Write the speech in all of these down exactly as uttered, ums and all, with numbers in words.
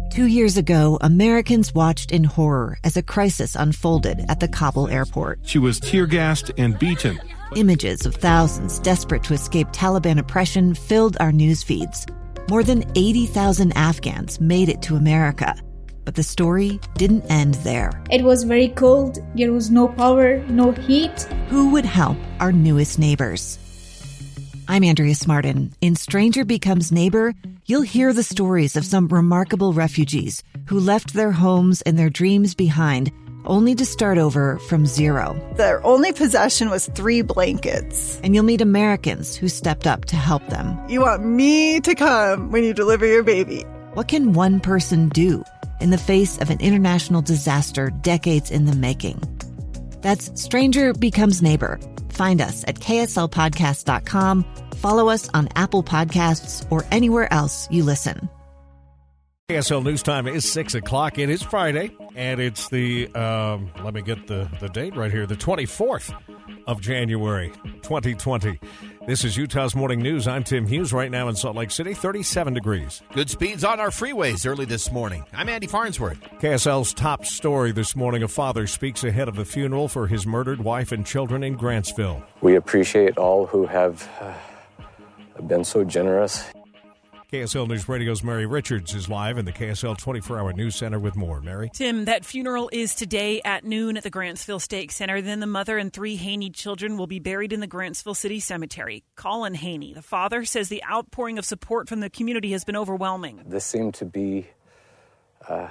Two years ago, Americans watched in horror as a crisis unfolded at the Kabul airport. She was tear-gassed and beaten. Images of thousands desperate to escape Taliban oppression filled our news feeds. More than eighty thousand Afghans made it to America. But the story didn't end there. It was very cold. There was no power, no heat. Who would help our newest neighbors? I'm Andrea Smartin. In Stranger Becomes Neighbor, you'll hear the stories of some remarkable refugees who left their homes and their dreams behind, only to start over from zero. Their only possession was three blankets. And you'll meet Americans who stepped up to help them. You want me to come when you deliver your baby. What can one person do in the face of an international disaster decades in the making? That's Stranger Becomes Neighbor. Find us at K S L podcast dot com. Follow us on Apple Podcasts or anywhere else you listen. K S L News Time is six o'clock. It is Friday, and it's the, um, let me get the, the date right here, the twenty-fourth of January, twenty twenty. This is Utah's Morning News. I'm Tim Hughes. Right now in Salt Lake City, thirty-seven degrees. Good speeds on our freeways early this morning. I'm Andy Farnsworth. K S L's top story this morning. A father speaks ahead of the funeral for his murdered wife and children in Grantsville. We appreciate all who have uh, been so generous. K S L News Radio's Mary Richards is live in the K S L twenty-four hour News Center with more. Mary? Tim, that funeral is today at noon at the Grantsville Stake Center. Then the mother and three Haney children will be buried in the Grantsville City Cemetery. Colin Haney, the father, says the outpouring of support from the community has been overwhelming. This seemed to be uh,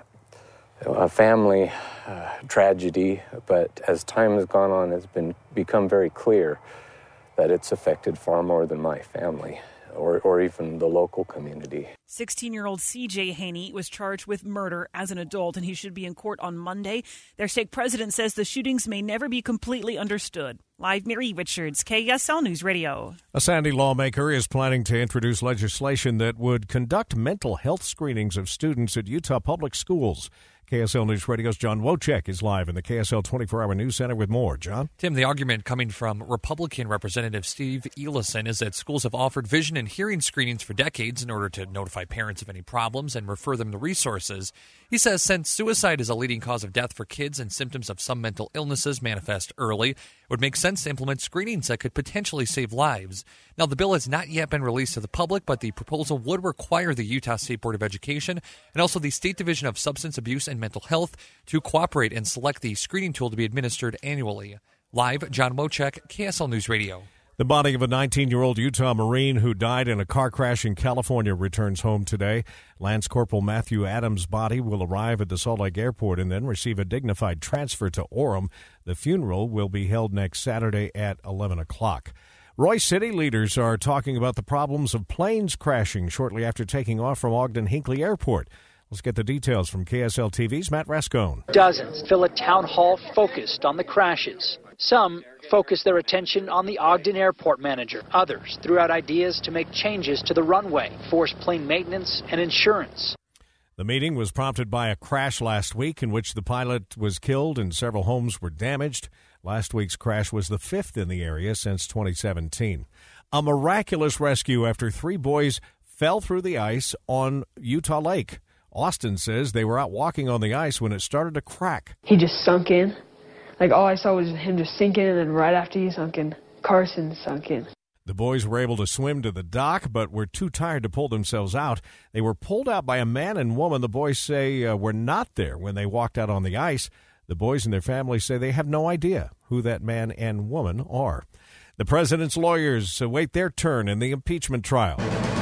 a family uh, tragedy, but as time has gone on, it's been become very clear that it's affected far more than my family. Or, or even the local community. sixteen-year-old C J Haney was charged with murder as an adult, and he should be in court on Monday. Their stake president says the shootings may never be completely understood. Live, Mary Richards, K S L News Radio. A Sandy lawmaker is planning to introduce legislation that would conduct mental health screenings of students at Utah public schools. K S L News Radio's John Wojcik is live in the K S L twenty-four hour News Center with more. John? Tim, the argument coming from Republican Representative Steve Elison is that schools have offered vision and hearing screenings for decades in order to notify parents of any problems and refer them to resources. He says since suicide is a leading cause of death for kids and symptoms of some mental illnesses manifest early, it would make sense to implement screenings that could potentially save lives. Now, the bill has not yet been released to the public, but the proposal would require the Utah State Board of Education and also the State Division of Substance Abuse and Mental Health to cooperate and select the screening tool to be administered annually. Live, John Wojcik, K S L News Radio. The body of a nineteen-year-old Utah Marine who died in a car crash in California returns home today. Lance Corporal Matthew Adams' body will arrive at the Salt Lake Airport and then receive a dignified transfer to Orem. The funeral will be held next Saturday at eleven o'clock. Royse City leaders are talking about the problems of planes crashing shortly after taking off from Ogden-Hinckley Airport. Let's get the details from K S L T V's Matt Rascone. Dozens fill a town hall focused on the crashes. Some focus their attention on the Ogden Airport manager. Others threw out ideas to make changes to the runway, force plane maintenance, and insurance. The meeting was prompted by a crash last week in which the pilot was killed and several homes were damaged. Last week's crash was the fifth in the area since twenty seventeen. A miraculous rescue after three boys fell through the ice on Utah Lake. Austin says they were out walking on the ice when it started to crack. He just sunk in. Like, all I saw was him just sink in, and then right after he sunk in, Carson sunk in. The boys were able to swim to the dock, but were too tired to pull themselves out. They were pulled out by a man and woman the boys say uh, were not there when they walked out on the ice. The boys and their families say they have no idea who that man and woman are. The president's lawyers await their turn in the impeachment trial.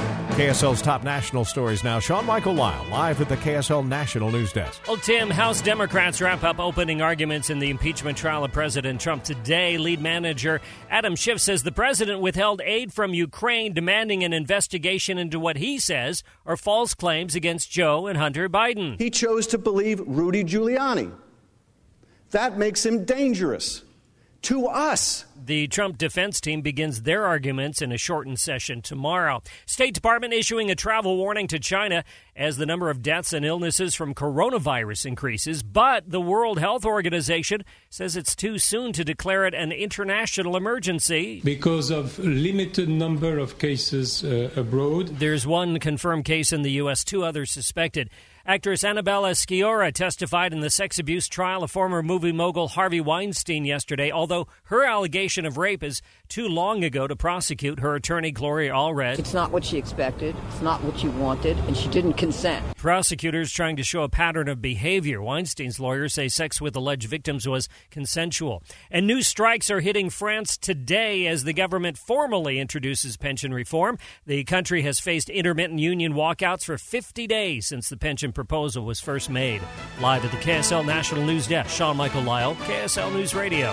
K S L's top national stories now. Sean Michael Lyle, live at the K S L National News Desk. Well, Tim, House Democrats wrap up opening arguments in the impeachment trial of President Trump today. Lead manager Adam Schiff says the president withheld aid from Ukraine, demanding an investigation into what he says are false claims against Joe and Hunter Biden. He chose to believe Rudy Giuliani. That makes him dangerous to us. The Trump defense team begins their arguments in a shortened session tomorrow. State Department issuing a travel warning to China as the number of deaths and illnesses from coronavirus increases. But the World Health Organization says it's too soon to declare it an international emergency. Because of limited number of cases uh, abroad. There's one confirmed case in the U S, two others suspected. Actress Annabella Sciorra testified in the sex abuse trial of former movie mogul Harvey Weinstein yesterday, although her allegation of rape is too long ago to prosecute. Her attorney, Gloria Allred. It's not what she expected. It's not what she wanted, and she didn't consent. Prosecutors trying to show a pattern of behavior. Weinstein's lawyers say sex with alleged victims was consensual. And new strikes are hitting France today as the government formally introduces pension reform. The country has faced intermittent union walkouts for fifty days since the pension proposal was first made. Live at the K S L National News Desk, Sean Michael Lyle, K S L News Radio.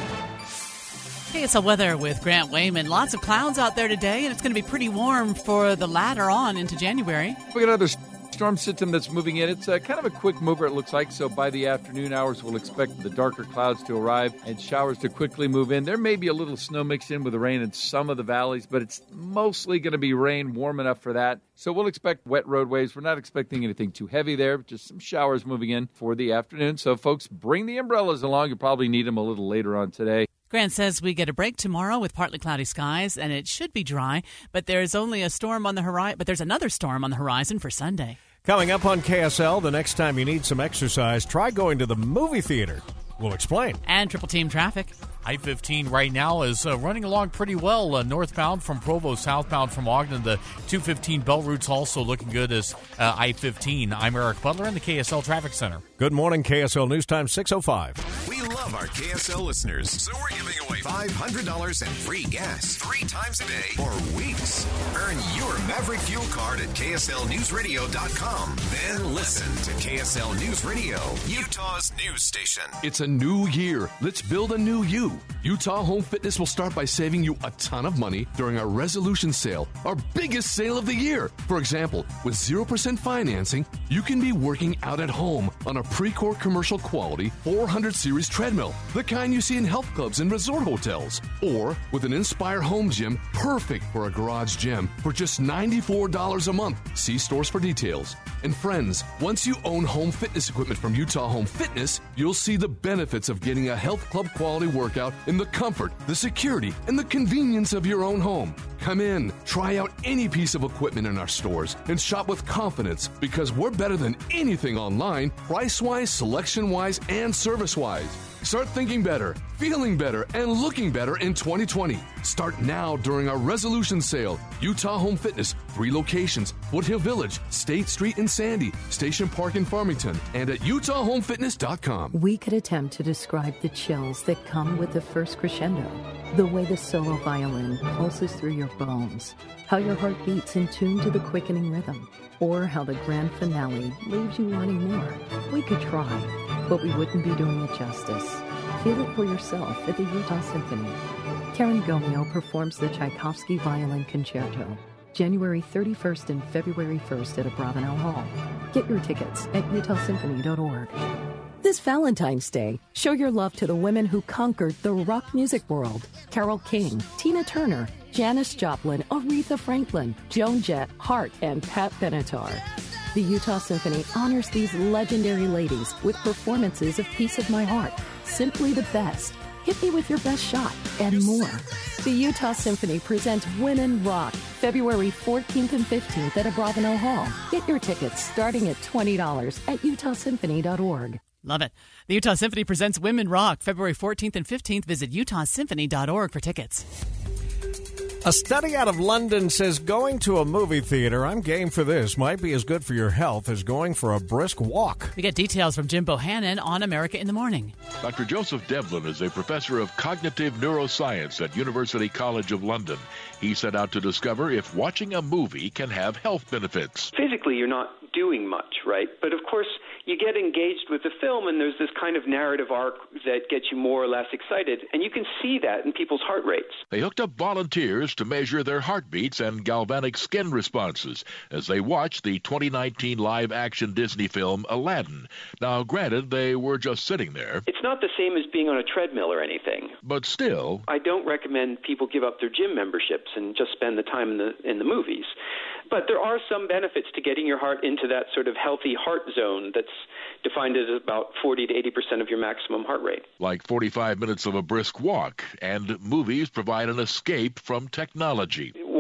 K S L weather with Grant Wayman. Lots of clouds out there today, and it's going to be pretty warm for the latter on into January. We got another storm system that's moving in. It's uh, kind of a quick mover, it looks like. So by the afternoon hours, we'll expect the darker clouds to arrive and showers to quickly move in. There may be a little snow mixed in with the rain in some of the valleys, but it's mostly going to be rain, warm enough for that. So we'll expect wet roadways. We're not expecting anything too heavy there, just some showers moving in for the afternoon. So folks, bring the umbrellas along. You'll probably need them a little later on today. Grant says we get a break tomorrow with partly cloudy skies, and it should be dry, but there's only a storm on the horizon. But there's another storm on the horizon for Sunday. Coming up on K S L, the next time you need some exercise, try going to the movie theater. We'll explain. And triple team traffic. I fifteen right now is uh, running along pretty well. Uh, northbound from Provo, southbound from Ogden. The two fifteen Bell Route's also looking good as uh, I fifteen. I'm Eric Butler in the K S L Traffic Center. Good morning, K S L News Time, six oh five. We love our K S L listeners, so we're giving away five hundred dollars in free gas three times a day for weeks. Earn your Maverick Fuel card at K S L News Radio dot com. Then listen to K S L News Radio, Utah's news station. It's a new year. Let's build a new you. Utah Home Fitness will start by saving you a ton of money during our resolution sale, our biggest sale of the year. For example, with zero percent financing, you can be working out at home on a Precor commercial quality four hundred series treadmill, the kind you see in health clubs and resort hotels. Or with an Inspire home gym, perfect for a garage gym, for just ninety-four dollars a month. See stores for details. And friends, once you own home fitness equipment from Utah Home Fitness, you'll see the benefits of getting a health club quality workout in the comfort, the security, and the convenience of your own home. Come in, try out any piece of equipment in our stores, and shop with confidence because we're better than anything online, price-wise, selection-wise, and service-wise. Start thinking better, feeling better, and looking better in twenty twenty. Start now during our resolution sale. Utah Home Fitness, three locations, Foothill Village, State Street in Sandy, Station Park in Farmington, and at utah home fitness dot com. We could attempt to describe the chills that come with the first crescendo, the way the solo violin pulses through your bones, how your heart beats in tune to the quickening rhythm, or how the grand finale leaves you wanting more. We could try, but we wouldn't be doing it justice. Feel it for yourself at the Utah Symphony. Karen Gomeo performs the Tchaikovsky Violin Concerto, January thirty-first and February first at Abravanel Hall. Get your tickets at utah symphony dot org. This Valentine's Day, show your love to the women who conquered the rock music world. Carole King, Tina Turner, Janis Joplin, Aretha Franklin, Joan Jett, Hart, and Pat Benatar. The Utah Symphony honors these legendary ladies with performances of Piece of My Heart, Simply the Best, Hit Me With Your Best Shot, and more. The Utah Symphony presents Women Rock, February fourteenth and fifteenth at Abravanel Hall. Get your tickets starting at twenty dollars at utah symphony dot org. Love it. The Utah Symphony presents Women Rock, February fourteenth and fifteenth. Visit utah symphony dot org for tickets. A study out of London says going to a movie theater, I'm game for this, might be as good for your health as going for a brisk walk. We get details from Jim Bohannon on America in the Morning. Doctor Joseph Devlin is a professor of cognitive neuroscience at University College of London. He set out to discover if watching a movie can have health benefits. Physically, you're not doing much, right? But of course, you get engaged with the film, and there's this kind of narrative arc that gets you more or less excited, and you can see that in people's heart rates. They hooked up volunteers to measure their heartbeats and galvanic skin responses as they watched the twenty nineteen live-action Disney film Aladdin. Now, granted, they were just sitting there. It's not the same as being on a treadmill or anything. But still, I don't recommend people give up their gym memberships and just spend the time in the in the movies. But there are some benefits to getting your heart into that sort of healthy heart zone that's defined as about forty to eighty percent of your maximum heart rate. Like forty-five minutes of a brisk walk, and movies provide an escape from technology. One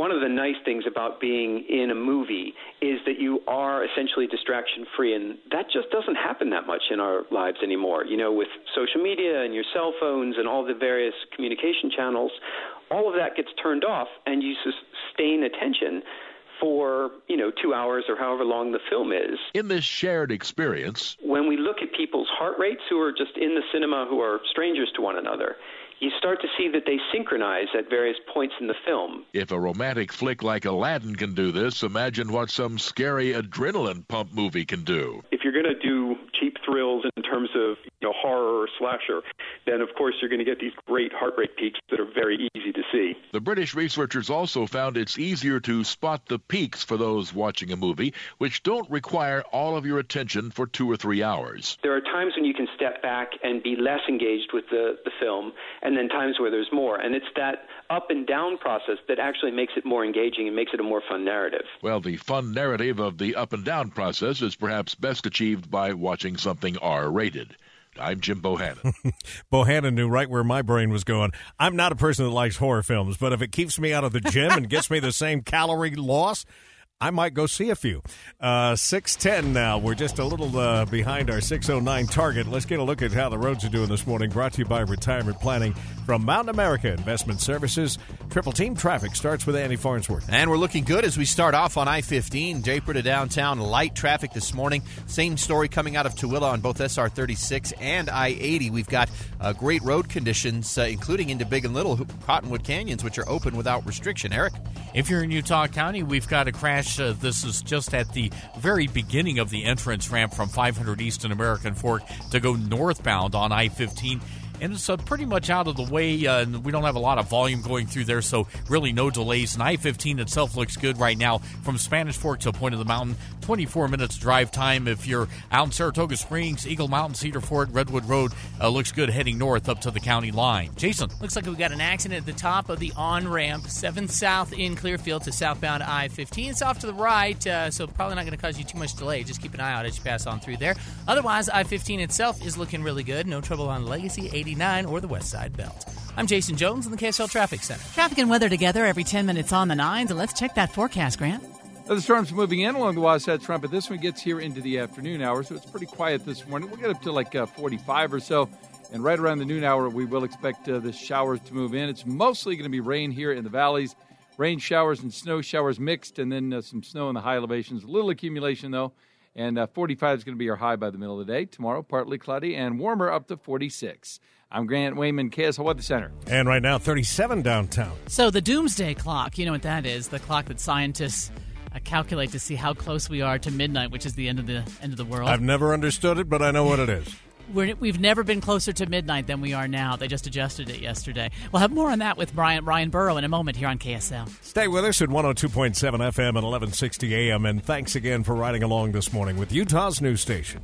one of the nice things about being in a movie is that you are essentially distraction-free, and that just doesn't happen that much in our lives anymore. You know, with social media and your cell phones and all the various communication channels, all of that gets turned off, and you sustain attention for, you know, two hours or however long the film is. In this shared experience, when we look at people's heart rates who are just in the cinema, who are strangers to one another, you start to see that they synchronize at various points in the film. if a romantic flick like Aladdin can do this, imagine what some scary adrenaline pump movie can do. If you're going to do cheap thrills in terms of, you know, horror or slasher, then of course you're going to get these great heart rate peaks that are very easy to see. The British researchers also found it's easier to spot the peaks for those watching a movie, which don't require all of your attention for two or three hours. There are times when you can step back and be less engaged with the, the film, and then times where there's more. And it's that up and down process that actually makes it more engaging and makes it a more fun narrative. Well, the fun narrative of the up and down process is perhaps best achieved by watching something R-rated. I'm Jim Bohannon. Bohannon knew right where my brain was going. I'm not a person that likes horror films, but if it keeps me out of the gym and gets me the same calorie loss, I might go see a few. Uh, six ten now. We're just a little uh, behind our six oh nine target. Let's get a look at how the roads are doing this morning. Brought to you by Retirement Planning from Mountain America Investment Services. Triple Team Traffic starts with Andy Farnsworth. And we're looking good as we start off on I fifteen. Draper to downtown, light traffic this morning. Same story coming out of Tooele on both S R thirty-six and I eighty. We've got uh, great road conditions, uh, including into Big and Little Cottonwood Canyons, which are open without restriction. Eric? If you're in Utah County, we've got a crash. Uh, this is just at the very beginning of the entrance ramp from five hundred East and American Fork to go northbound on I fifteen. And it's uh, pretty much out of the way. Uh, and we don't have a lot of volume going through there, so really no delays. And I fifteen itself looks good right now from Spanish Fork to Point of the Mountain. twenty-four minutes drive time. If you're out in Saratoga Springs, Eagle Mountain, Cedar Fort, Redwood Road uh, looks good heading north up to the county line. Jason. Looks like we've got an accident at the top of the on-ramp, seven South in Clearfield to southbound I fifteen. It's off to the right, uh, so probably not going to cause you too much delay. Just keep an eye out as you pass on through there. Otherwise, I fifteen itself is looking really good. No trouble on Legacy, eighty-nine, or the West Side Belt. I'm Jason Jones in the K S L Traffic Center. Traffic and weather together every ten minutes on the nines, and let's check that forecast, Grant. Now, the storm's moving in along the Wasatch Front, but this one gets here into the afternoon hour, so it's pretty quiet this morning. We'll get up to like uh, forty-five or so, and right around the noon hour, we will expect uh, the showers to move in. It's mostly going to be rain here in the valleys, rain showers and snow showers mixed, and then uh, some snow in the high elevations. A little accumulation, though, and uh, forty-five is going to be our high by the middle of the day. Tomorrow, partly cloudy and warmer up to forty-six. I'm Grant Wayman, K S L Weather Center. And right now, thirty-seven downtown. So the doomsday clock, you know what that is, the clock that scientists uh, calculate to see how close we are to midnight, which is the end of the end of the world. I've never understood it, but I know what it is. We're, we've never been closer to midnight than we are now. They just adjusted it yesterday. We'll have more on that with Brian, Ryan Burrow in a moment here on K S L. Stay with us at one oh two point seven F M and eleven sixty A M, and thanks again for riding along this morning with Utah's news station.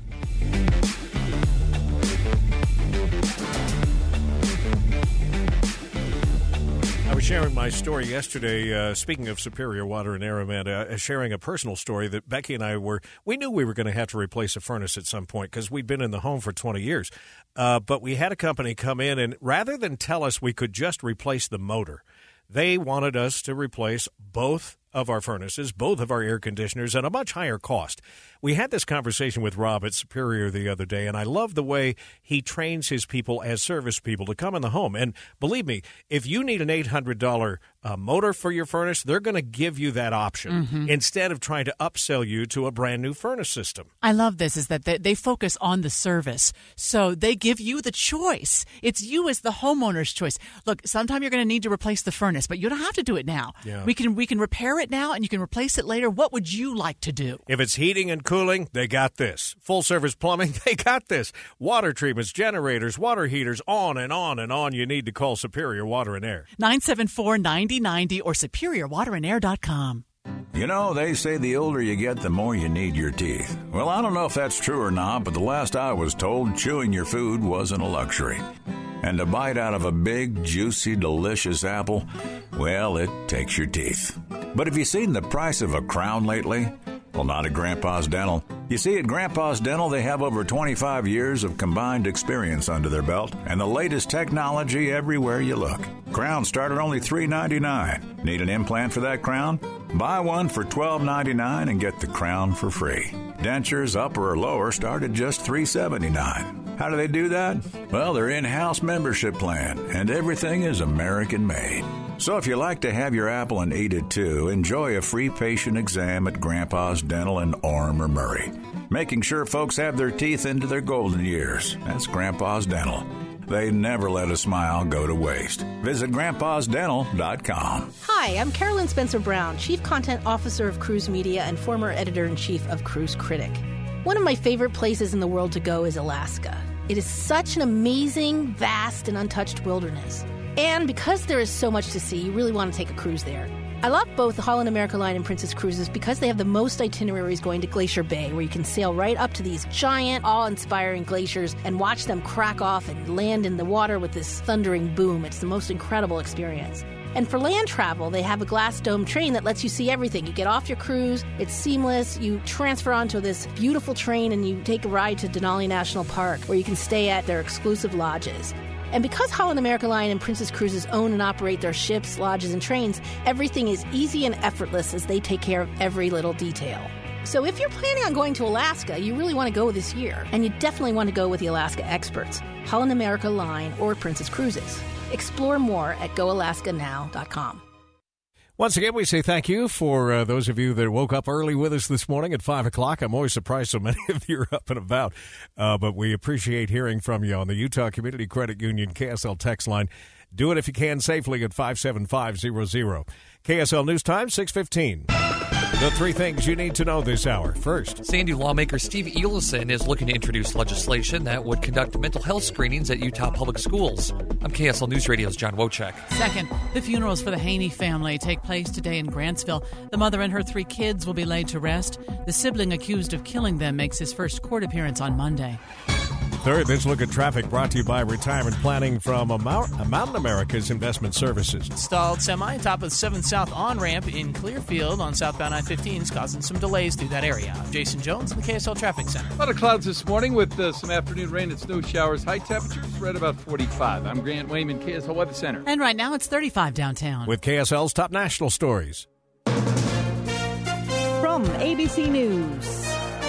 I was sharing my story yesterday, uh, speaking of Superior Water and Air, Amanda, uh, sharing a personal story that Becky and I were, we knew we were going to have to replace a furnace at some point because we'd been in the home for twenty years. Uh, but we had a company come in, and rather than tell us we could just replace the motor, they wanted us to replace both of our furnaces, both of our air conditioners, at a much higher cost. We had this conversation with Rob at Superior the other day, and I love the way he trains his people as service people to come in the home. And believe me, if you need an eight hundred dollars uh, motor for your furnace, they're going to give you that option Mm-hmm. instead of trying to upsell you to a brand new furnace system. I love this, is that they, they focus on the service. So they give you the choice. It's you as the homeowner's choice. Look, sometime you're going to need to replace the furnace, but you don't have to do it now. Yeah. We can we can repair it now, and you can replace it later. What would you like to do? If it's heating and cooling, they got this. Full-service plumbing, they got this. Water treatments, generators, water heaters, on and on and on. You need to call Superior Water and Air. nine seven four, nine oh nine oh or superior water and air dot com. You know, they say the older you get, the more you need your teeth. Well, I don't know if that's true or not, but the last I was told, chewing your food wasn't a luxury. And a bite out of a big, juicy, delicious apple, well, it takes your teeth. But have you seen the price of a crown lately? Well, not at Grandpa's Dental. You see, at Grandpa's Dental, they have over twenty-five years of combined experience under their belt and the latest technology everywhere you look. Crowns start at only three dollars and ninety-nine cents. Need an implant for that crown? Buy one for twelve dollars and ninety-nine cents and get the crown for free. Dentures, upper or lower, start at just three dollars and seventy-nine cents. How do they do that? Well, their in-house membership plan, and everything is American-made. So if you like to have your apple and eat it too, enjoy a free patient exam at Grandpa's Dental in Orem or Murray. Making sure folks have their teeth into their golden years. That's Grandpa's Dental. They never let a smile go to waste. Visit grandpas dental dot com. Hi, I'm Carolyn Spencer Brown, Chief Content Officer of Cruise Media and former Editor-in-Chief of Cruise Critic. One of my favorite places in the world to go is Alaska. It is such an amazing, vast, and untouched wilderness. And because there is so much to see, you really want to take a cruise there. I love both the Holland America Line and Princess Cruises because they have the most itineraries going to Glacier Bay, where you can sail right up to these giant, awe-inspiring glaciers and watch them crack off and land in the water with this thundering boom. It's the most incredible experience. And for land travel, they have a glass dome train that lets you see everything. You get off your cruise, it's seamless, you transfer onto this beautiful train and you take a ride to Denali National Park, where you can stay at their exclusive lodges. And because Holland America Line and Princess Cruises own and operate their ships, lodges, and trains, everything is easy and effortless as they take care of every little detail. So if you're planning on going to Alaska, you really want to go this year. And you definitely want to go with the Alaska experts, Holland America Line or Princess Cruises. Explore more at go alaska now dot com. Once again, we say thank you for uh, those of you that woke up early with us this morning at five o'clock. I'm always surprised so many of you are up and about, uh, but we appreciate hearing from you on the Utah Community Credit Union K S L text line. Do it if you can safely at five seven five zero zero. K S L News Time, six fifteen. The three things you need to know this hour. First, Sandy lawmaker Steve Ellison is looking to introduce legislation that would conduct mental health screenings at Utah public schools. I'm K S L News Radio's John Wojcik. Second, the funerals for the Haney family take place today in Grantsville. The mother and her three kids will be laid to rest. The sibling accused of killing them makes his first court appearance on Monday. Third, this look at traffic brought to you by Retirement Planning from Mountain America's Investment Services. Stalled semi top of seventh South on-ramp in Clearfield on southbound I fifteen is causing some delays through that area. I'm Jason Jones in the K S L Traffic Center. A lot of clouds this morning with uh, some afternoon rain and snow showers. High temperatures right about forty-five. I'm Grant Wayman, K S L Weather Center. And right now it's thirty-five downtown. With K S L's top national stories. From A B C News,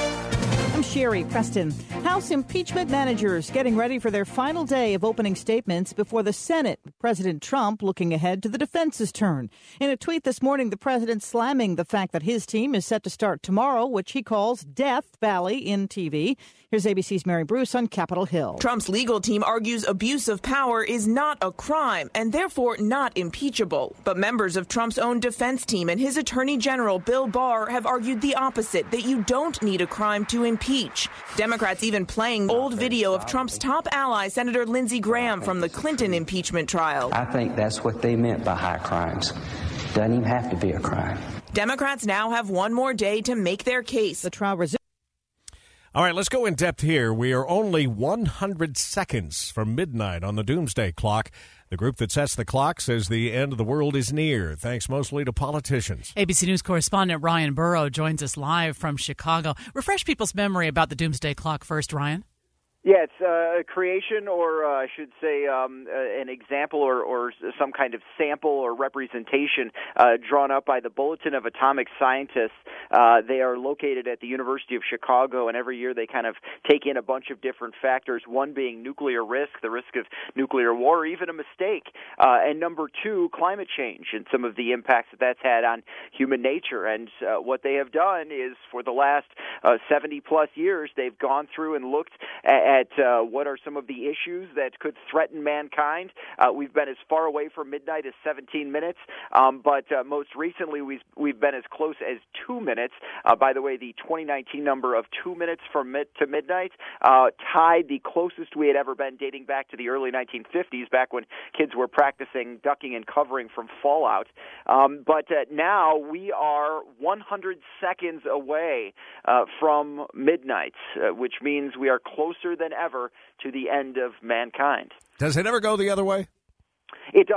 I'm Sherry Preston. House impeachment managers getting ready for their final day of opening statements before the Senate. President Trump looking ahead to the defense's turn. In a tweet this morning, the president slamming the fact that his team is set to start tomorrow, which he calls Death Valley in T V. Here's A B C's Mary Bruce on Capitol Hill. Trump's legal team argues abuse of power is not a crime and therefore not impeachable. But members of Trump's own defense team and his attorney general, Bill Barr, have argued the opposite, that you don't need a crime to impeach. Democrats even playing old video of Trump's top ally, Senator Lindsey Graham, from the Clinton impeachment trial. I think that's what they meant by high crimes. Doesn't even have to be a crime. Democrats now have one more day to make their case. The trial resumes. All right, let's go in depth here. We are only one hundred seconds from midnight on the doomsday clock. The group that sets the clock says the end of the world is near, thanks mostly to politicians. A B C News correspondent Ryan Burrow joins us live from Chicago. Refresh people's memory about the doomsday clock first, Ryan. Yeah, it's uh, a creation, or uh, I should say um, uh, an example or, or some kind of sample or representation uh, drawn up by the Bulletin of Atomic Scientists. Uh, they are located at the University of Chicago, and every year they kind of take in a bunch of different factors, one being nuclear risk, the risk of nuclear war, or even a mistake, uh, and number two, climate change and some of the impacts that that's had on human nature. And uh, what they have done is for the last uh, seventy-plus years, they've gone through and looked at At uh, what are some of the issues that could threaten mankind. Uh, we've been as far away from midnight as seventeen minutes, um, but uh, most recently we've, we've been as close as two minutes. Uh, by the way, the twenty nineteen number of two minutes from mid to midnight uh, tied the closest we had ever been dating back to the early nineteen fifties, back when kids were practicing ducking and covering from fallout. Um, but uh, now we are one hundred seconds away uh, from midnight, uh, which means we are closer than ever to the end of mankind. Does it ever go the other way? It does.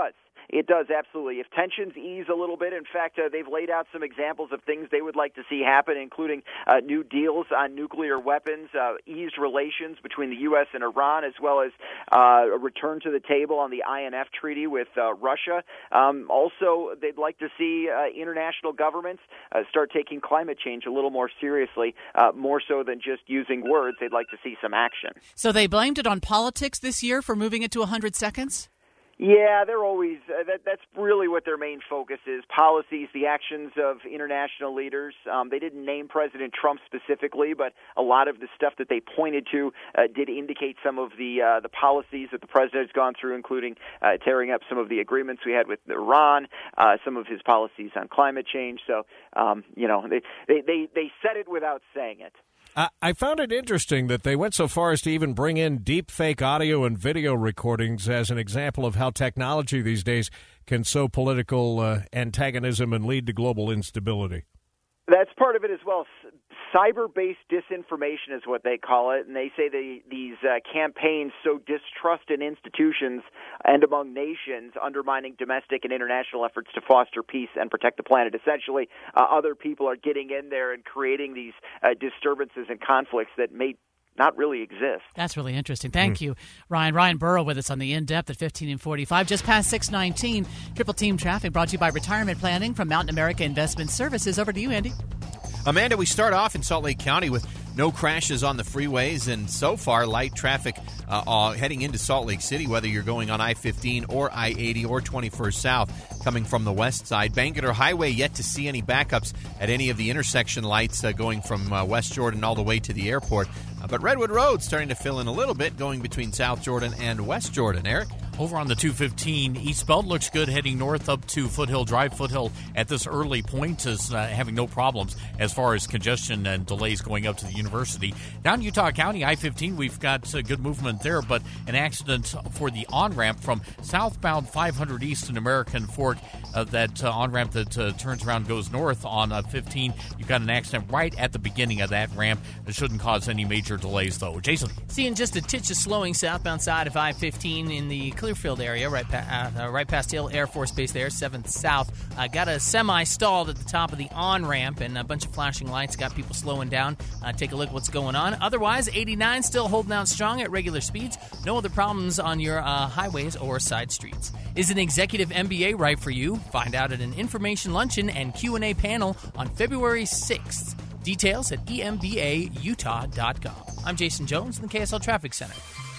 It does, absolutely. If tensions ease a little bit, in fact, uh, they've laid out some examples of things they would like to see happen, including uh, new deals on nuclear weapons, uh, eased relations between the U S and Iran, as well as uh, a return to the table on the I N F treaty with uh, Russia. Um, also, they'd like to see uh, international governments uh, start taking climate change a little more seriously, uh, more so than just using words. They'd like to see some action. So they blamed it on politics this year for moving it to one hundred seconds? Yeah, they're always uh, that, that's really what their main focus is: policies, the actions of international leaders. Um, they didn't name President Trump specifically, but a lot of the stuff that they pointed to uh, did indicate some of the uh, the policies that the president has gone through, including uh, tearing up some of the agreements we had with Iran, uh, some of his policies on climate change. So, um, you know, they, they they they said it without saying it. I found it interesting that they went so far as to even bring in deep fake audio and video recordings as an example of how technology these days can sow political uh, antagonism and lead to global instability. That's part of it as well. Cyber-based disinformation is what they call it, and they say they, these uh, campaigns sow distrust in institutions and among nations, undermining domestic and international efforts to foster peace and protect the planet. Essentially, uh, other people are getting in there and creating these uh, disturbances and conflicts that may not really exist. That's really interesting. Thank mm. you, Ryan. Ryan Burrow with us on the In-Depth at fifteen and forty-five. Just past six nineteen, Triple Team Traffic brought to you by Retirement Planning from Mountain America Investment Services. Over to you, Andy. Amanda, we start off in Salt Lake County with no crashes on the freeways, and so far light traffic uh, uh, heading into Salt Lake City, whether you're going on I fifteen or I eighty or twenty-first South coming from the west side. Bangerter Highway yet to see any backups at any of the intersection lights uh, going from uh, West Jordan all the way to the airport. Uh, but Redwood Road starting to fill in a little bit going between South Jordan and West Jordan. Eric? Over on the two fifteen eastbound, looks good heading north up to Foothill Drive. Foothill at this early point is uh, having no problems as far as congestion and delays going up to the university. Down Utah County, I fifteen, we've got uh, good movement there, but an accident for the on-ramp from southbound five hundred East in American Fork. Uh, that uh, on-ramp that uh, turns around goes north on uh, fifteen. You've got an accident right at the beginning of that ramp. It shouldn't cause any major delays, though. Jason? Seeing just a titch of slowing southbound side of I fifteen in the Clearfield area, right, pa- uh, right past Hill Air Force Base there, seventh South. Uh, got a semi stalled at the top of the on-ramp and a bunch of flashing lights. Got people slowing down. Uh, take a look at what's going on. Otherwise, eighty-nine still holding out strong at regular speeds. No other problems on your uh, highways or side streets. Is an executive M B A right for you? Find out at an information luncheon and Q and A panel on February sixth. Details at E M B A Utah dot com. I'm Jason Jones in the K S L Traffic Center.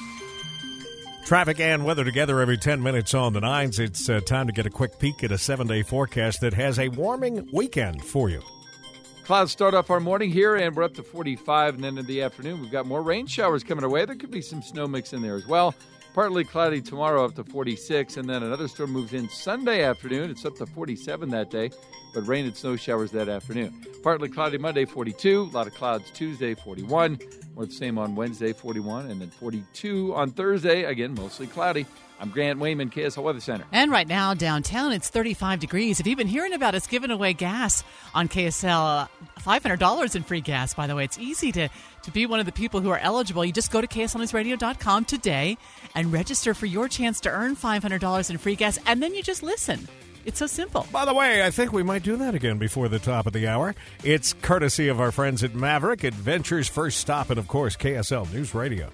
Traffic and weather together every ten minutes on the nines. It's uh, time to get a quick peek at a seven-day forecast that has a warming weekend for you. Clouds start off our morning here, and we're up to forty-five, and then in the afternoon we've got more rain showers coming our way. There could be some snow mix in there as well. Partly cloudy tomorrow up to forty-six, and then another storm moves in Sunday afternoon. It's up to forty-seven that day, but rain and snow showers that afternoon. Partly cloudy Monday, forty-two. A lot of clouds Tuesday, forty-one. More the same on Wednesday, forty-one, and then forty-two on Thursday. Again, mostly cloudy. I'm Grant Wayman, K S L Weather Center. And right now, downtown, it's thirty-five degrees. If you've been hearing about us giving away gas on K S L, uh, five hundred dollars in free gas, by the way. It's easy to, to be one of the people who are eligible. You just go to K S L news radio dot com today and register for your chance to earn five hundred dollars in free gas, and then you just listen. It's so simple. By the way, I think we might do that again before the top of the hour. It's courtesy of our friends at Maverick, Adventure's first stop, and, of course, K S L News Radio.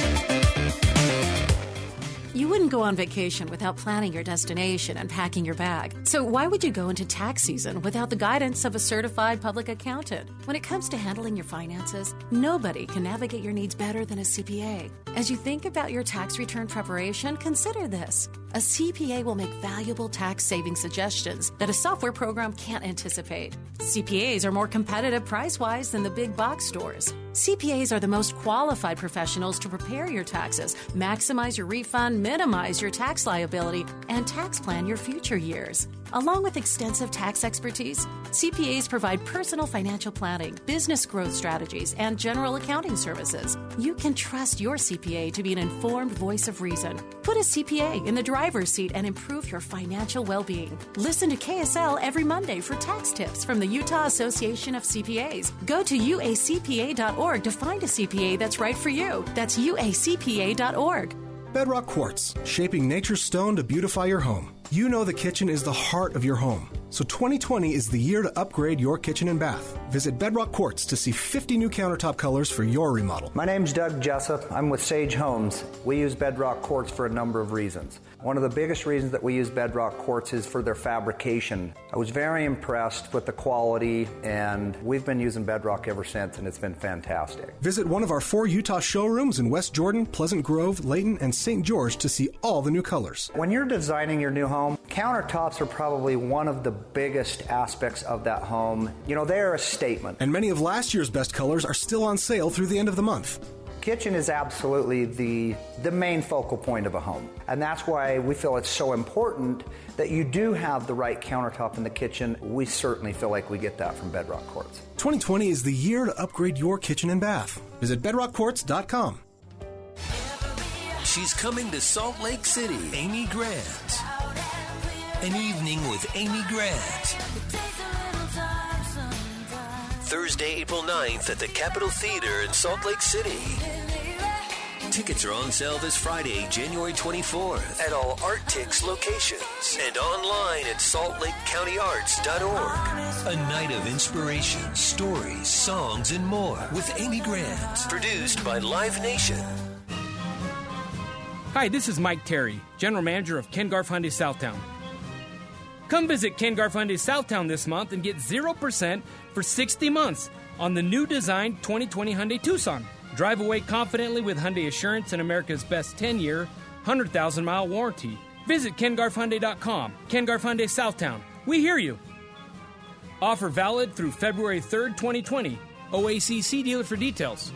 You wouldn't go on vacation without planning your destination and packing your bag. So why would you go into tax season without the guidance of a certified public accountant? When it comes to handling your finances, nobody can navigate your needs better than a C P A. As you think about your tax return preparation, consider this. A C P A will make valuable tax-saving suggestions that a software program can't anticipate. C P As are more competitive price-wise than the big box stores. C P As are the most qualified professionals to prepare your taxes, maximize your refund, minimize your tax liability, and tax plan your future years. Along with extensive tax expertise, C P As provide personal financial planning, business growth strategies, and general accounting services. You can trust your C P A to be an informed voice of reason. Put a C P A in the driver's seat and improve your financial well-being. Listen to K S L every Monday for tax tips from the Utah Association of C P As. Go to U A C P A dot org to find a C P A that's right for you. That's U A C P A dot org. Bedrock Quartz, shaping nature's stone to beautify your home. You know the kitchen is the heart of your home. So twenty twenty is the year to upgrade your kitchen and bath. Visit Bedrock Quartz to see fifty new countertop colors for your remodel. My name's Doug Jessup. I'm with Sage Homes. We use Bedrock Quartz for a number of reasons. One of the biggest reasons that we use Bedrock Quartz is for their fabrication. I was very impressed with the quality, and we've been using Bedrock ever since, and it's been fantastic. Visit one of our four Utah showrooms in West Jordan, Pleasant Grove, Layton, and Saint George to see all the new colors. When you're designing your new home, countertops are probably one of the biggest aspects of that home. You know, they're a statement. And many of last year's best colors are still on sale through the end of the month. Kitchen is absolutely the the main focal point of a home. And that's why we feel it's so important that you do have the right countertop in the kitchen. We certainly feel like we get that from Bedrock Quartz. twenty twenty is the year to upgrade your kitchen and bath. Visit bedrock quartz dot com. She's coming to Salt Lake City. Amy Grant. An Evening with Amy Grant. Thursday, April ninth at the Capitol Theater in Salt Lake City. Tickets are on sale this Friday, January twenty-fourth at all ArtTix locations and online at salt lake county arts dot org. A night of inspiration, stories, songs, and more with Amy Grant. Produced by Live Nation. Hi, this is Mike Terry, General Manager of Ken Garff Hyundai Southtown. Come visit Ken Garff Hyundai Southtown this month and get zero percent for sixty months on the new designed twenty twenty Hyundai Tucson. Drive away confidently with Hyundai Assurance and America's best ten-year, one hundred thousand mile warranty. Visit ken garff hyundai dot com. Ken Garff Hyundai Southtown. We hear you. Offer valid through February third, twenty twenty. O A C C dealer for details.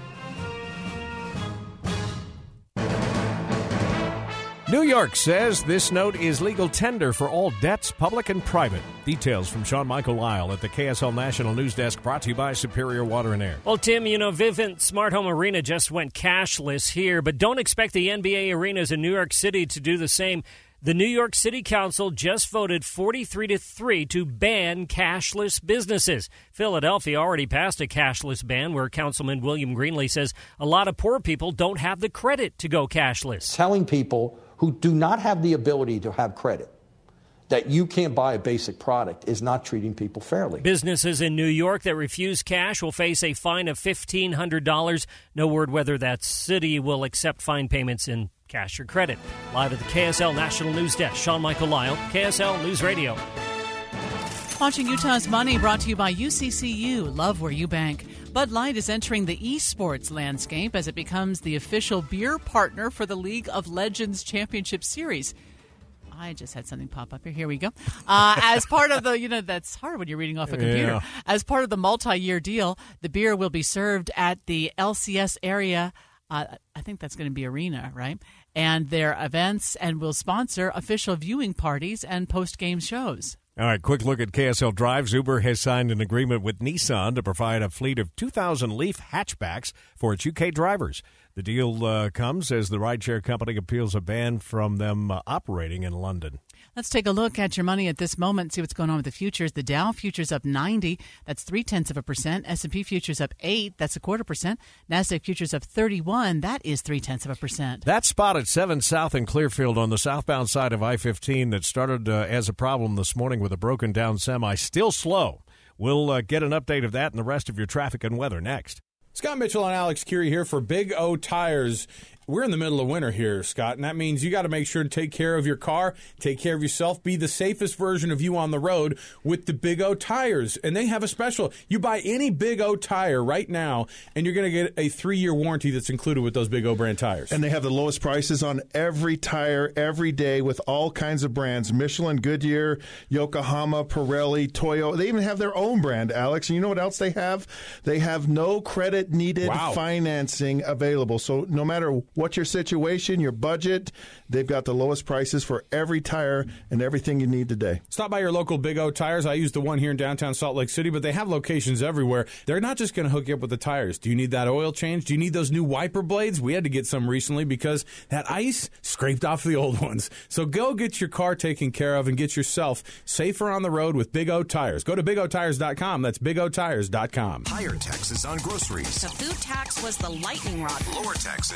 New York says this note is legal tender for all debts, public and private. Details from Sean Michael Lyle at the K S L National News Desk, brought to you by Superior Water and Air. Well, Tim, you know, Vivint Smart Home Arena just went cashless here, but don't expect the N B A arenas in New York City to do the same. The New York City Council just voted forty-three to three to ban cashless businesses. Philadelphia already passed a cashless ban where Councilman William Greenlee says a lot of poor people don't have the credit to go cashless. Telling people who do not have the ability to have credit that you can't buy a basic product is not treating people fairly. Businesses in New York that refuse cash will face a fine of fifteen hundred dollars. No word whether that city will accept fine payments in cash or credit. Live at the K S L National News Desk, Sean Michael Lyle, K S L News Radio. Launching Utah's Money, brought to you by U C C U. Love where you bank. Bud Light is entering the esports landscape as it becomes the official beer partner for the League of Legends Championship Series. I just had something pop up here. Here we go. Uh, as part of the, you know, that's hard when you're reading off a computer. Yeah. As part of the multi-year deal, the beer will be served at the L C S area. Uh, I think that's going to be arena, right? And their events, and will sponsor official viewing parties and post-game shows. All right, quick look at K S L Drives. Uber has signed an agreement with Nissan to provide a fleet of two thousand Leaf hatchbacks for its U K drivers. The deal uh, comes as the rideshare company appeals a ban from them uh, operating in London. Let's take a look at your money at this moment, see what's going on with the futures. The Dow futures up ninety, that's three-tenths of a percent. S and P futures up eight, that's a quarter percent. NASDAQ futures up thirty-one, that is three-tenths of a percent. That spot at seven South in Clearfield on the southbound side of I fifteen that started uh, as a problem this morning with a broken-down semi, still slow. We'll uh, get an update of that and the rest of your traffic and weather next. Scott Mitchell and Alex Curie here for Big O Tires. We're in the middle of winter here, Scott, and that means you got to make sure to take care of your car, take care of yourself, be the safest version of you on the road with the Big O tires. And they have a special. You buy any Big O tire right now, and you're going to get a three-year warranty that's included with those Big O brand tires. And they have the lowest prices on every tire every day with all kinds of brands: Michelin, Goodyear, Yokohama, Pirelli, Toyo. They even have their own brand, Alex. And you know what else they have? They have no credit needed Wow. financing available. So no matter what your situation, your budget, they've got the lowest prices for every tire and everything you need today. Stop by your local Big O Tires. I use the one here in downtown Salt Lake City, but they have locations everywhere. They're not just going to hook you up with the tires. Do you need that oil change? Do you need those new wiper blades? We had to get some recently because that ice scraped off the old ones. So go get your car taken care of and get yourself safer on the road with Big O Tires. Go to big o tires dot com. That's big o tires dot com. Higher taxes on groceries. The food tax was the lightning rod. Lower taxes over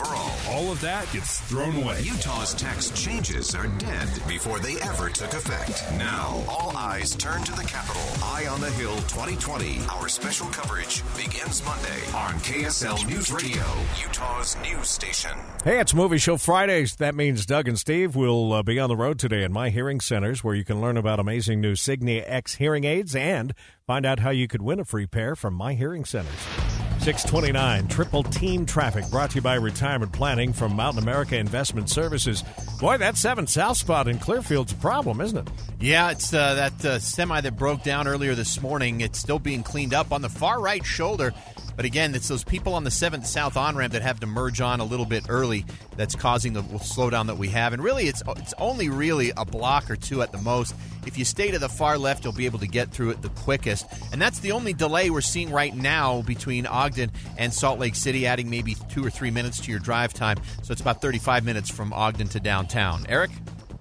overall. All of that gets thrown away. Utah's tax changes are dead before they ever took effect. Now, all eyes turn to the Capitol. Eye on the Hill twenty twenty. Our special coverage begins Monday on K S L News Radio, Utah's news station. Hey, it's Movie Show Fridays. That means Doug and Steve will uh, be on the road today in My Hearing Centers, where you can learn about amazing new Signia X hearing aids and find out how you could win a free pair from My Hearing Centers. six twenty-nine, Triple Team Traffic, brought to you by Retirement Planning from Mountain America Investment Services. Boy, that seven South spot in Clearfield's a problem, isn't it? Yeah, it's uh, that uh, semi that broke down earlier this morning. It's still being cleaned up on the far right shoulder. But again, it's those people on the seventh South on-ramp that have to merge on a little bit early that's causing the slowdown that we have. And really, it's it's only really a block or two at the most. If you stay to the far left, you'll be able to get through it the quickest. And that's the only delay we're seeing right now between Ogden and Salt Lake City, adding maybe two or three minutes to your drive time. So it's about thirty-five minutes from Ogden to downtown. Eric?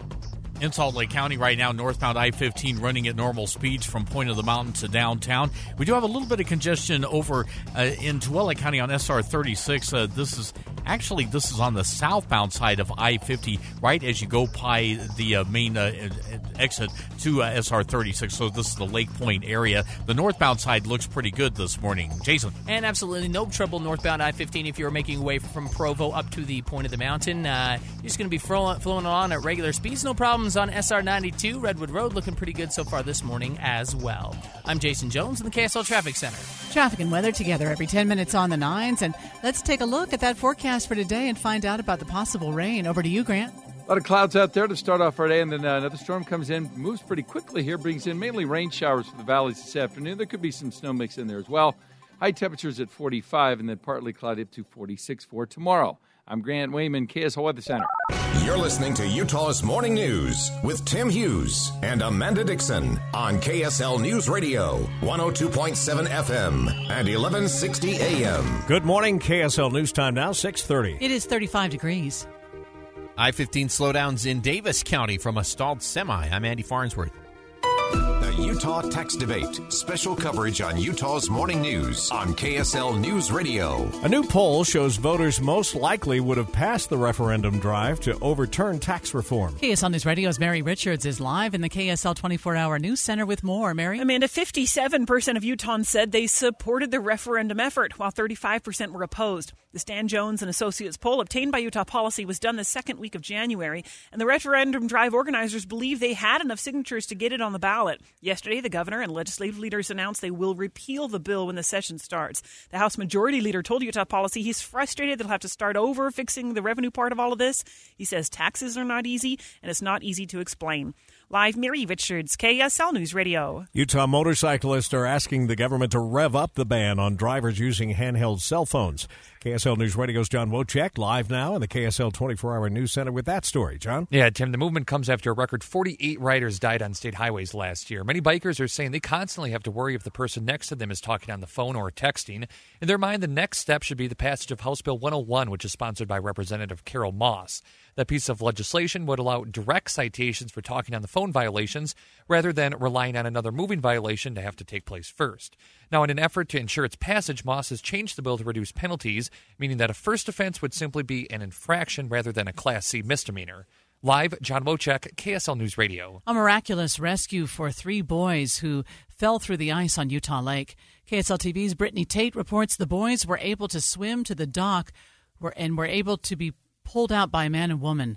In Salt Lake County right now, northbound I fifteen running at normal speeds from Point of the Mountain to downtown. We do have a little bit of congestion over uh, in Tooele County on S R thirty-six. Uh, this is actually this is on the southbound side of I fifty, right as you go by the uh, main uh, exit to uh, S R thirty-six. So this is the Lake Point area. The northbound side looks pretty good this morning. Jason. And absolutely no trouble northbound I fifteen if you're making your way from Provo up to the Point of the Mountain. Uh, you're just going to be flowing, flowing on at regular speeds. No problems on S R ninety-two. Redwood Road looking pretty good so far this morning as well. I'm Jason Jones in the K S L Traffic Center. Traffic and weather together every ten minutes on the nines. And let's take a look at that forecast for today and find out about the possible rain. Over to you, Grant. A lot of clouds out there to start off our day, and then uh, another storm comes in, moves pretty quickly here, brings in mainly rain showers for the valleys this afternoon. There could be some snow mix in there as well. High temperatures at forty-five and then partly cloudy up to forty-six for tomorrow. I'm Grant Wayman, K S L Weather Center. You're listening to Utah's Morning News with Tim Hughes and Amanda Dixon on K S L News Radio, one oh two point seven F M and eleven sixty A M. Good morning, K S L News Time now, six thirty. It is thirty-five degrees. I fifteen slowdowns in Davis County from a stalled semi. I'm Andy Farnsworth. The Utah Tax Debate. Special coverage on Utah's Morning News on K S L News Radio. A new poll shows voters most likely would have passed the referendum drive to overturn tax reform. K S L News Radio's Mary Richards is live in the K S L twenty-four hour News Center with more. Mary? Amanda, fifty-seven percent of Utahns said they supported the referendum effort, while thirty-five percent were opposed. The Stan Jones and Associates poll obtained by Utah Policy was done the second week of January, and the referendum drive organizers believe they had enough signatures to get it on the ballot. Yesterday, the governor and legislative leaders announced they will repeal the bill when the session starts. The House Majority Leader told Utah Policy he's frustrated they'll have to start over fixing the revenue part of all of this. He says taxes are not easy, and it's not easy to explain. Live, Mary Richards, K S L News Radio. Utah motorcyclists are asking the government to rev up the ban on drivers using handheld cell phones. K S L News Radio's John Wojciech live now in the K S L twenty-four hour News Center with that story. John? Yeah, Tim, the movement comes after a record forty-eight riders died on state highways last year. Many bikers are saying they constantly have to worry if the person next to them is talking on the phone or texting. In their mind, the next step should be the passage of House Bill one oh one, which is sponsored by Representative Carol Moss. That piece of legislation would allow direct citations for talking on the phone violations rather than relying on another moving violation to have to take place first. Now, in an effort to ensure its passage, Moss has changed the bill to reduce penalties, meaning that a first offense would simply be an infraction rather than a Class C misdemeanor. Live, John Wojciech, K S L News Radio. A miraculous rescue for three boys who fell through the ice on Utah Lake. K S L T V's Brittany Tate reports the boys were able to swim to the dock and were able to be pulled out by a man and woman.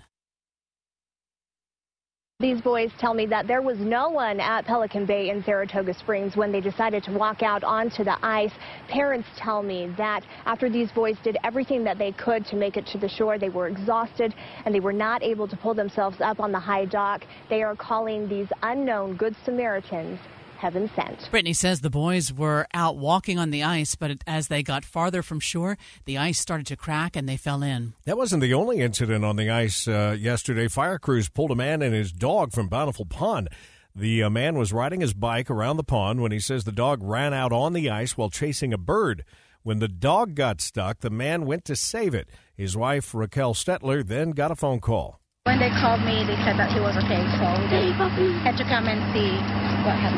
These boys tell me that there was no one at Pelican Bay in Saratoga Springs when they decided to walk out onto the ice. Parents tell me that after these boys did everything that they could to make it to the shore, they were exhausted and they were not able to pull themselves up on the high dock. They are calling these unknown Good Samaritans heaven sent. Brittany says the boys were out walking on the ice, but as they got farther from shore, the ice started to crack and they fell in. That wasn't the only incident on the ice uh, yesterday. Fire crews pulled a man and his dog from Bountiful Pond. The uh, man was riding his bike around the pond when he says the dog ran out on the ice while chasing a bird. When the dog got stuck, the man went to save it. His wife, Raquel Stetler, then got a phone call. When they called me, they said that he was okay, so they had to come and see what happened.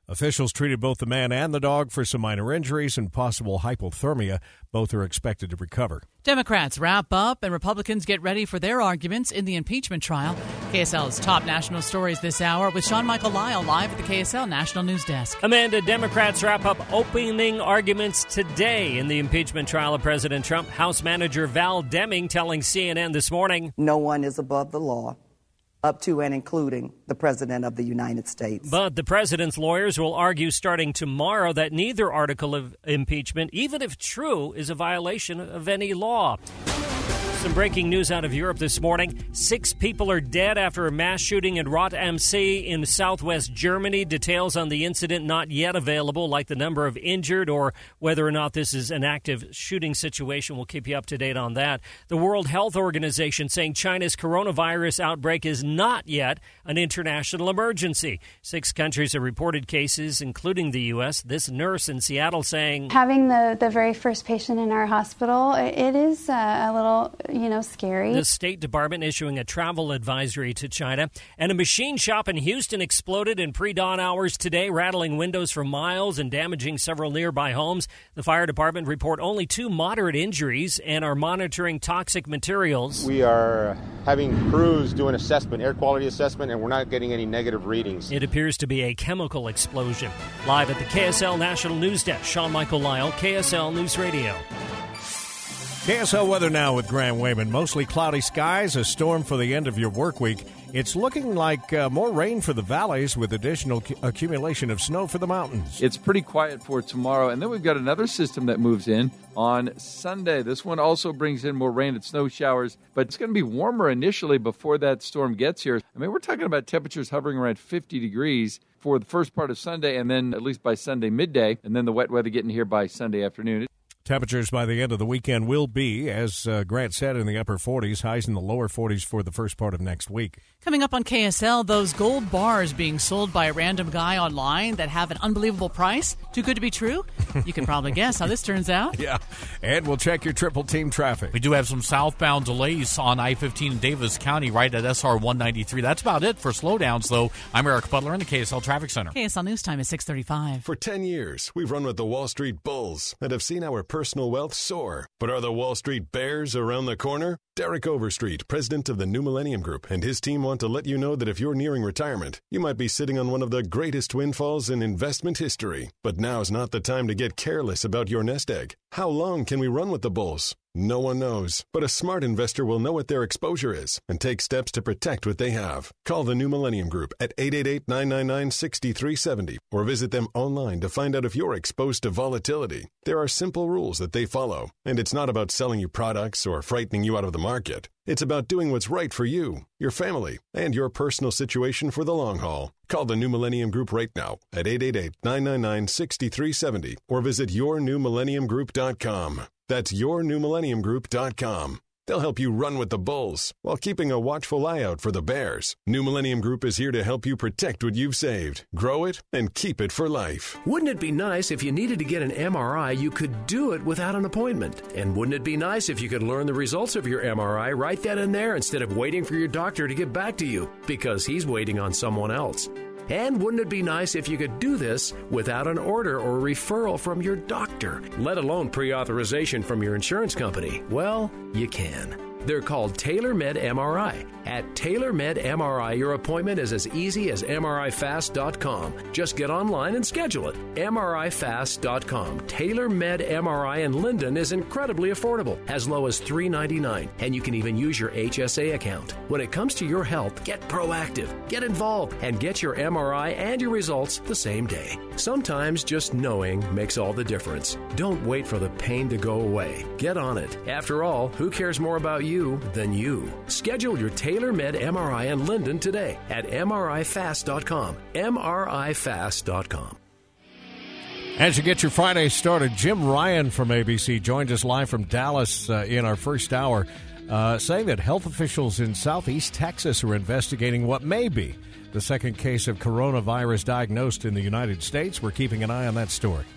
Officials treated both the man and the dog for some minor injuries and possible hypothermia. Both are expected to recover. Democrats wrap up and Republicans get ready for their arguments in the impeachment trial. K S L's top national stories this hour with Sean Michael Lyle live at the K S L National News Desk. Amanda, Democrats wrap up opening arguments today in the impeachment trial of President Trump. House Manager Val Deming telling C N N this morning, "No one is above the law, up to and including the President of the United States." But the president's lawyers will argue starting tomorrow that neither article of impeachment, even if true, is a violation of any law. Some breaking news out of Europe this morning. Six people are dead after a mass shooting in Rot am See in southwest Germany. Details on the incident not yet available, like the number of injured or whether or not this is an active shooting situation. We'll keep you up to date on that. The World Health Organization saying China's coronavirus outbreak is not yet an international emergency. Six countries have reported cases, including the U S. This nurse in Seattle saying, "Having the, the very first patient in our hospital, it is uh, a little... you know, scary." The State Department issuing a travel advisory to China. And a machine shop in Houston exploded in pre-dawn hours today, rattling windows for miles and damaging several nearby homes. The fire department report only two moderate injuries and are monitoring toxic materials. We are having crews do an assessment, air quality assessment, and we're not getting any negative readings. It appears to be a chemical explosion. Live at the K S L National News Desk, Sean Michael Lyle, K S L News Radio. K S L weather now with Grant Wayman. Mostly cloudy skies, a storm for the end of your work week. It's looking like uh, more rain for the valleys with additional cu- accumulation of snow for the mountains. It's pretty quiet for tomorrow. And then we've got another system that moves in on Sunday. This one also brings in more rain and snow showers, but it's going to be warmer initially before that storm gets here. I mean, we're talking about temperatures hovering around fifty degrees for the first part of Sunday, and then at least by Sunday midday, and then the wet weather getting here by Sunday afternoon. Temperatures by the end of the weekend will be, as uh, Grant said, in the upper forties, highs in the lower forties for the first part of next week. Coming up on K S L, those gold bars being sold by a random guy online that have an unbelievable price. Too good to be true? You can probably guess how this turns out. Yeah, and we'll check your triple team traffic. We do have some southbound delays on I fifteen in Davis County right at S R one ninety-three. That's about it for slowdowns, though. I'm Eric Butler in the K S L Traffic Center. K S L News Time is six thirty-five. For ten years, we've run with the Wall Street Bulls and have seen our personal wealth soar. But are the Wall Street Bears around the corner? Derek Overstreet, president of the New Millennium Group, and his team want to let you know that if you're nearing retirement, you might be sitting on one of the greatest windfalls in investment history. But now's not the time to get careless about your nest egg. How long can we run with the Bulls? No one knows, but a smart investor will know what their exposure is and take steps to protect what they have. Call the New Millennium Group at eight eight eight, nine nine nine, six three seven zero or visit them online to find out if you're exposed to volatility. There are simple rules that they follow, and it's not about selling you products or frightening you out of the market. It's about doing what's right for you, your family, and your personal situation for the long haul. Call the New Millennium Group right now at eight eight eight, nine nine nine, six three seven zero or visit your new millennium group dot com. That's your new millennium group dot com. They'll help you run with the Bulls while keeping a watchful eye out for the Bears. New Millennium Group is here to help you protect what you've saved, grow it, and keep it for life. Wouldn't it be nice if you needed to get an M R I, you could do it without an appointment? And wouldn't it be nice if you could learn the results of your M R I right then and there instead of waiting for your doctor to get back to you because he's waiting on someone else? And wouldn't it be nice if you could do this without an order or referral from your doctor, let alone pre-authorization from your insurance company? Well, you can. They're called TaylorMed M R I. At TaylorMed M R I, your appointment is as easy as M R I fast dot com. Just get online and schedule it. M R I fast dot com. TaylorMed M R I in Linden is incredibly affordable, as low as three ninety-nine, and you can even use your H S A account. When it comes to your health, get proactive, get involved, and get your M R I and your results the same day. Sometimes just knowing makes all the difference. Don't wait for the pain to go away. Get on it. After all, who cares more about you than you? Schedule your TaylorMed M R I in Linden today at M R I fast dot com. M R I fast dot com. As you get your Friday started, Jim Ryan from A B C joined us live from Dallas uh, in our first hour, uh, saying that health officials in southeast Texas are investigating what may be the second case of coronavirus diagnosed in the United States. We're keeping an eye on that story.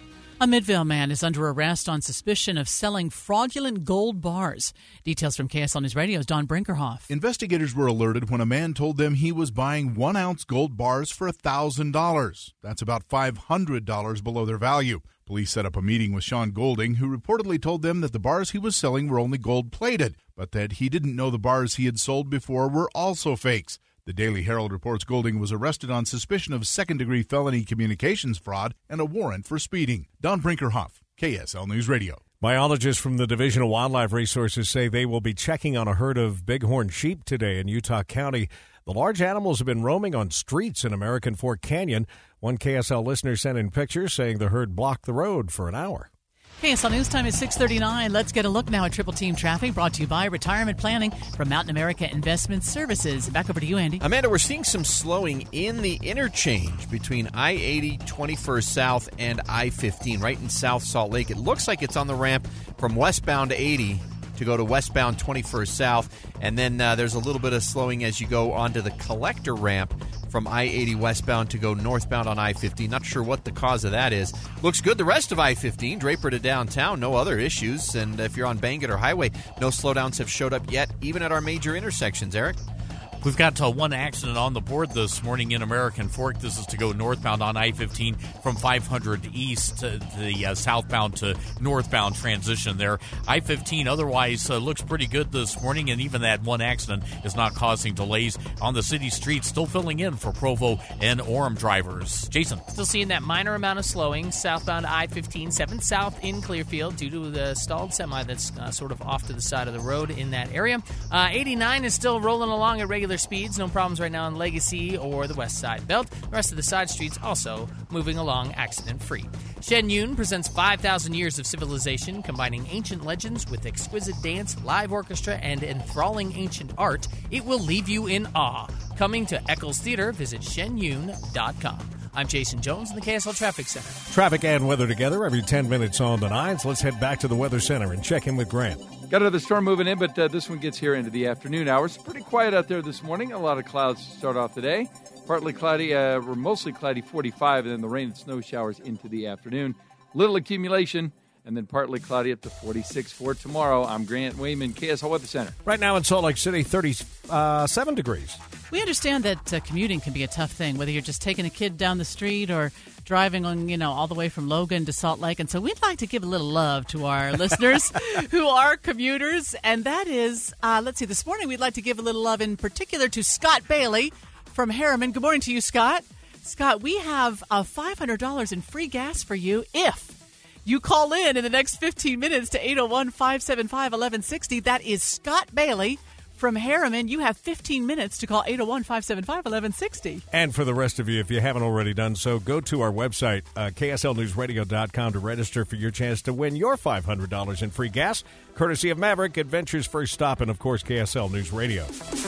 A Midvale man is under arrest on suspicion of selling fraudulent gold bars. Details from K S L News Radio's Don Brinkerhoff. Investigators were alerted when a man told them he was buying one-ounce gold bars for one thousand dollars. That's about five hundred dollars below their value. Police set up a meeting with Sean Golding, who reportedly told them that the bars he was selling were only gold-plated, but that he didn't know the bars he had sold before were also fakes. The Daily Herald reports Golding was arrested on suspicion of second-degree felony communications fraud and a warrant for speeding. Don Brinkerhoff, K S L News Radio. Biologists from the Division of Wildlife Resources say they will be checking on a herd of bighorn sheep today in Utah County. The large animals have been roaming on streets in American Fork Canyon. One K S L listener sent in pictures saying the herd blocked the road for an hour. K S L News Time is six thirty-nine. Let's get a look now at Triple Team Traffic, brought to you by Retirement Planning from Mountain America Investment Services. Back over to you, Andy. Amanda, we're seeing some slowing in the interchange between I eighty, twenty-first South, and I fifteen, right in South Salt Lake. It looks like it's on the ramp from westbound eighty to go to westbound twenty-first South, and then uh, there's a little bit of slowing as you go onto the collector ramp from I eighty westbound to go northbound on I fifteen. Not sure what the cause of that is. Looks good the rest of I fifteen, Draper to downtown, no other issues. And if you're on Bangor or Highway, no slowdowns have showed up yet, even at our major intersections. Eric? We've got uh, one accident on the board this morning in American Fork. This is to go northbound on I fifteen from five hundred east to the uh, southbound to northbound transition there. I fifteen otherwise uh, looks pretty good this morning, and even that one accident is not causing delays on the city streets, still filling in for Provo and Orem drivers. Jason. Still seeing that minor amount of slowing southbound I fifteen, seven South in Clearfield due to the stalled semi that's uh, sort of off to the side of the road in that area. Uh, eighty-nine is still rolling along at regular speeds. No problems right now on Legacy or the West Side Belt. The rest of the side streets also moving along accident-free. Shen Yun presents five thousand years of civilization, combining ancient legends with exquisite dance, live orchestra, and enthralling ancient art. It will leave you in awe. Coming to Eccles Theater, visit shen yun dot com. I'm Jason Jones in the K S L Traffic Center. Traffic and weather together every ten minutes on the nines. Let's head back to the Weather Center and check in with Grant. Got another storm moving in, but uh, this one gets here into the afternoon hours. Pretty quiet out there this morning. A lot of clouds to start off the day. Partly cloudy, uh, or mostly cloudy, forty-five, and then the rain and snow showers into the afternoon. Little accumulation, and then partly cloudy up to forty-six for tomorrow. I'm Grant Wayman, K S L Weather Center. Right now in Salt Lake City, thirty-seven degrees. We understand that uh, commuting can be a tough thing, whether you're just taking a kid down the street or driving on, you know, all the way from Logan to Salt Lake. And so we'd like to give a little love to our listeners who are commuters. And that is, uh, let's see, this morning we'd like to give a little love in particular to Scott Bailey from Harriman. Good morning to you, Scott. Scott, we have uh, five hundred dollars in free gas for you if you call in in the next fifteen minutes to eight oh one, five seven five, eleven sixty. That is Scott Bailey from Harriman. You have fifteen minutes to call eight oh one, five seven five, eleven sixty. And for the rest of you, if you haven't already done so, go to our website, uh, K S L news radio dot com, to register for your chance to win your five hundred dollars in free gas, courtesy of Maverick, Adventure's First Stop, and, of course, K S L News Radio.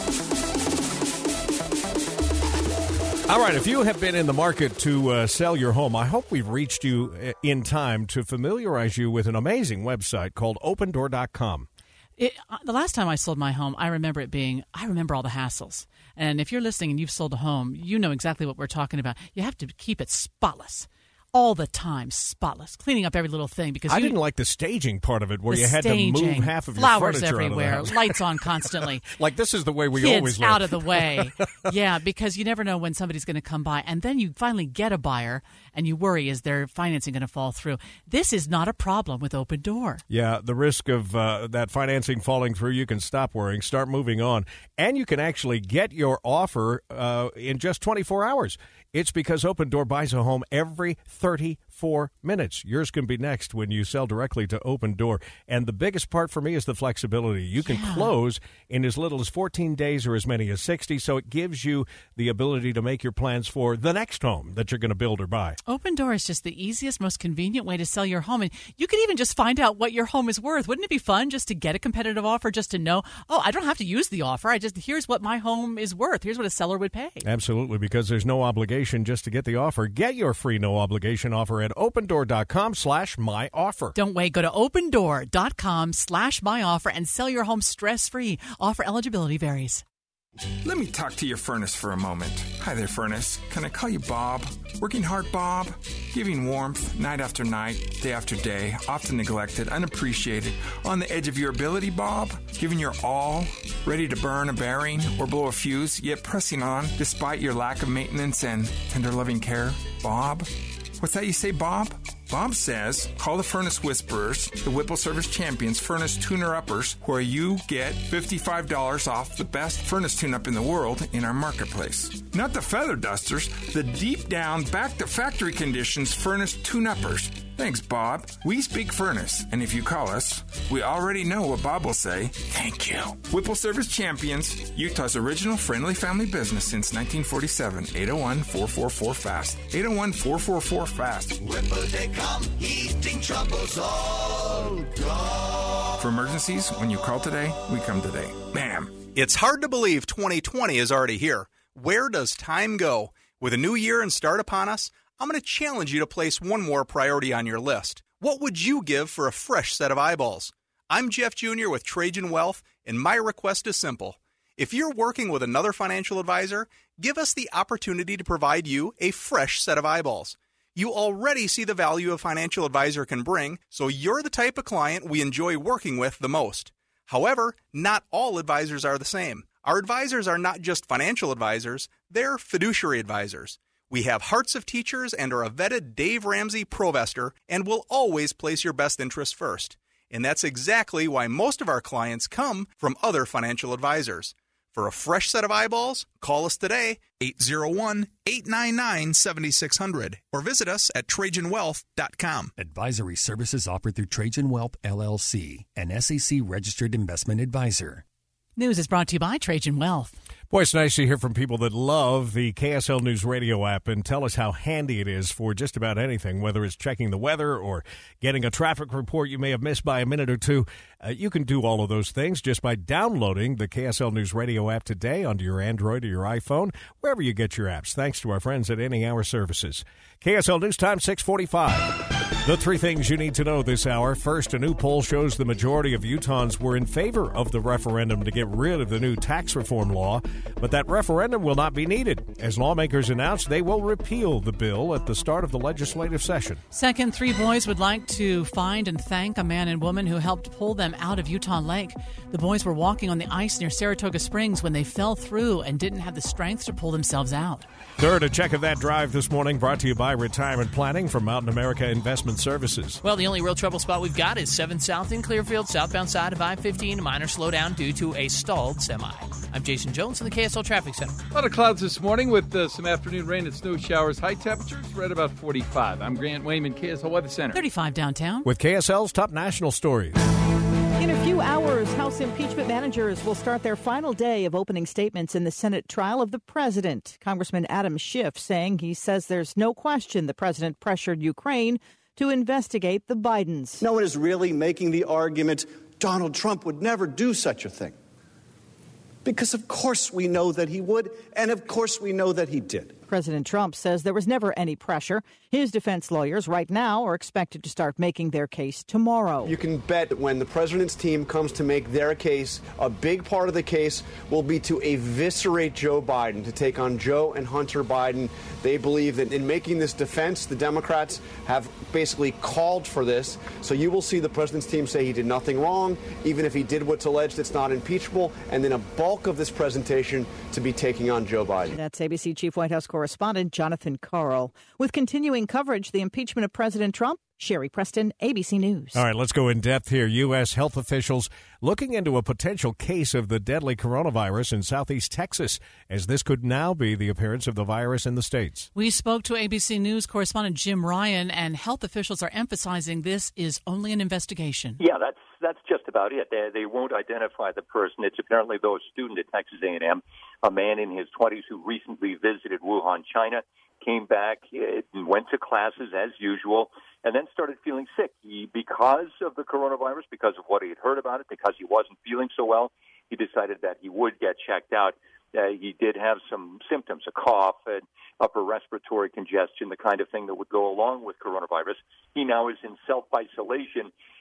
All right, if you have been in the market to uh, sell your home, I hope we've reached you in time to familiarize you with an amazing website called open door dot com. It, uh, the last time I sold my home, I remember it being, I remember all the hassles. And if you're listening and you've sold a home, you know exactly what we're talking about. You have to keep it spotless. All the time, spotless, cleaning up every little thing. Because I you, didn't like the staging part of it, where you had staging, to move half of your flowers furniture everywhere, out of the house. lights on constantly. Like this is the way we Kids always live. out of the way. Yeah, because you never know when somebody's going to come by, and then you finally get a buyer, and you worry, is their financing going to fall through? This is not a problem with Open Door. Yeah, the risk of uh, that financing falling through, you can stop worrying, start moving on, and you can actually get your offer uh, in just twenty-four hours. It's because Open Door buys a home every thirty-four minutes. Yours can be next when you sell directly to Open Door. And the biggest part for me is the flexibility. You can Yeah. close in as little as fourteen days or as many as sixty, so it gives you the ability to make your plans for the next home that you're going to build or buy. Open Door is just the easiest, most convenient way to sell your home. And you can even just find out what your home is worth. Wouldn't it be fun just to get a competitive offer, just to know, oh, I don't have to use the offer. I just, here's what my home is worth. Here's what a seller would pay. Absolutely, because there's no obligation just to get the offer. Get your free no-obligation offer at open door dot com slash my offer. Don't wait. Go to open door dot com slash my offer and sell your home stress-free. Offer eligibility varies. Let me talk to your furnace for a moment. Hi there, furnace. Can I call you Bob? Working hard, Bob? Giving warmth night after night, day after day, often neglected, unappreciated, on the edge of your ability, Bob? Giving your all, ready to burn a bearing or blow a fuse, yet pressing on despite your lack of maintenance and tender loving care, Bob? What's that you say, Bob? Bob says, call the Furnace Whisperers, the Whipple Service Champions Furnace Tuner-Uppers, where you get fifty-five dollars off the best furnace tune-up in the world in our marketplace. Not the feather dusters, the deep-down, back-to-factory conditions Furnace Tune-Uppers. Thanks, Bob. We speak furnace, and if you call us, we already know what Bob will say. Thank you. Whipple Service Champions, Utah's original friendly family business since nineteen forty-seven. eight oh one, four four four, FAST. eight oh one, four four four, FAST. Whipple, they come, heating troubles all gone. For emergencies, when you call today, we come today. Bam. It's hard to believe twenty twenty is already here. Where does time go? With a new year and start upon us, I'm going to challenge you to place one more priority on your list. What would you give for a fresh set of eyeballs? I'm Jeff Junior with Trajan Wealth, and my request is simple. If you're working with another financial advisor, give us the opportunity to provide you a fresh set of eyeballs. You already see the value a financial advisor can bring, so you're the type of client we enjoy working with the most. However, not all advisors are the same. Our advisors are not just financial advisors, they're fiduciary advisors. We have hearts of teachers and are a vetted Dave Ramsey Provester and will always place your best interest first. And that's exactly why most of our clients come from other financial advisors. For a fresh set of eyeballs, call us today, eight oh one, eight nine nine, seven six zero zero, or visit us at Trajan Wealth dot com. Advisory services offered through Trajan Wealth, L L C, an S E C-registered investment advisor. News is brought to you by Trajan Wealth. Boy, it's nice to hear from people that love the K S L News Radio app and tell us how handy it is for just about anything, whether it's checking the weather or getting a traffic report you may have missed by a minute or two. Uh, you can do all of those things just by downloading the K S L News Radio app today onto your Android or your iPhone, wherever you get your apps, thanks to our friends at Any Hour Services. K S L News Time, six forty-five. The three things you need to know this hour. First, a new poll shows the majority of Utahns were in favor of the referendum to get rid of the new tax reform law, but that referendum will not be needed, as lawmakers announced they will repeal the bill at the start of the legislative session. Second, three boys would like to find and thank a man and woman who helped pull them out of Utah Lake. The boys were walking on the ice near Saratoga Springs when they fell through and didn't have the strength to pull themselves out. Third, a check of that drive this morning brought to you by Retirement Planning from Mountain America Investment Services. Well, the only real trouble spot we've got is seven South in Clearfield, southbound side of I fifteen. A minor slowdown due to a stalled semi. I'm Jason Jones in the K S L Traffic Center. A lot of clouds this morning with uh, some afternoon rain and snow showers. High temperatures right about forty-five. I'm Grant Wayman, K S L Weather Center. thirty-five downtown. With K S L's top national stories. In a few hours, House impeachment managers will start their final day of opening statements in the Senate trial of the president. Congressman Adam Schiff saying he says there's no question the president pressured Ukraine to investigate the Bidens. No one is really making the argument Donald Trump would never do such a thing. Because of course we know that he would, and of course we know that he did. President Trump says there was never any pressure. His defense lawyers right now are expected to start making their case tomorrow. You can bet that when the president's team comes to make their case, a big part of the case will be to eviscerate Joe Biden, to take on Joe and Hunter Biden. They believe that in making this defense, the Democrats have basically called for this. So you will see the president's team say he did nothing wrong. Even if he did what's alleged, it's not impeachable. And then a bulk of this presentation to be taking on Joe Biden. That's A B C Chief White House correspondent Jonathan Karl. With continuing coverage, the impeachment of President Trump, Sherry Preston, A B C News. All right, let's go in depth here. U S health officials looking into a potential case of the deadly coronavirus in southeast Texas, as this could now be the appearance of the virus in the states. We spoke to A B C News correspondent Jim Ryan, and health officials are emphasizing this is only an investigation. Yeah, that's that's just about it. They, they won't identify the person. It's apparently, though, a student at Texas A and M, a man in his twenties who recently visited Wuhan, China, came back, went to classes as usual, and then started feeling sick. He, because of the coronavirus, because of what he had heard about it, because he wasn't feeling so well, he decided that he would get checked out. Uh, he did have some symptoms, a cough, and upper respiratory congestion, the kind of thing that would go along with coronavirus. He now is in self-isolation,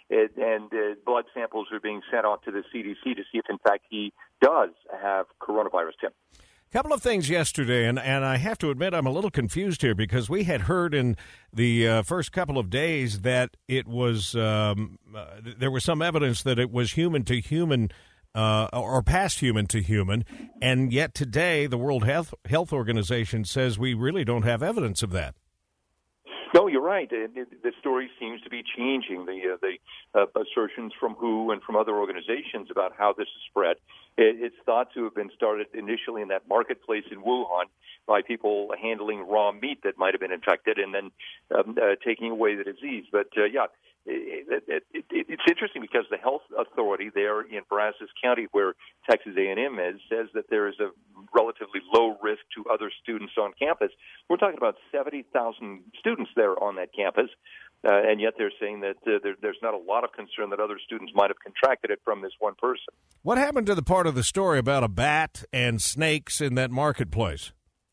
It, and uh, blood samples are being sent off to the C D C to see if, in fact, he does have coronavirus, Tim. Couple of things yesterday, and, and I have to admit I'm a little confused here because we had heard in the uh, first couple of days that it was um, uh, there was some evidence that it was human to human uh, or past human to human, and yet today the World Health Health Organization says we really don't have evidence of that. No, you're right. The story seems to be changing. The uh, the uh, assertions from W H O and from other organizations about how this is spread. It's thought to have been started initially in that marketplace in Wuhan by people handling raw meat that might have been infected and then um, uh, taking away the disease. But, uh, yeah, it, it, it, it's interesting because the health authority there in Brazos County, where Texas A and M is, says that there is a relatively low risk to other students on campus. We're talking about seventy thousand students there on that campus. Uh, and yet they're saying that uh, there, there's not a lot of concern that other students might have contracted it from this one person. What happened to the part of the story about a bat and snakes in that marketplace?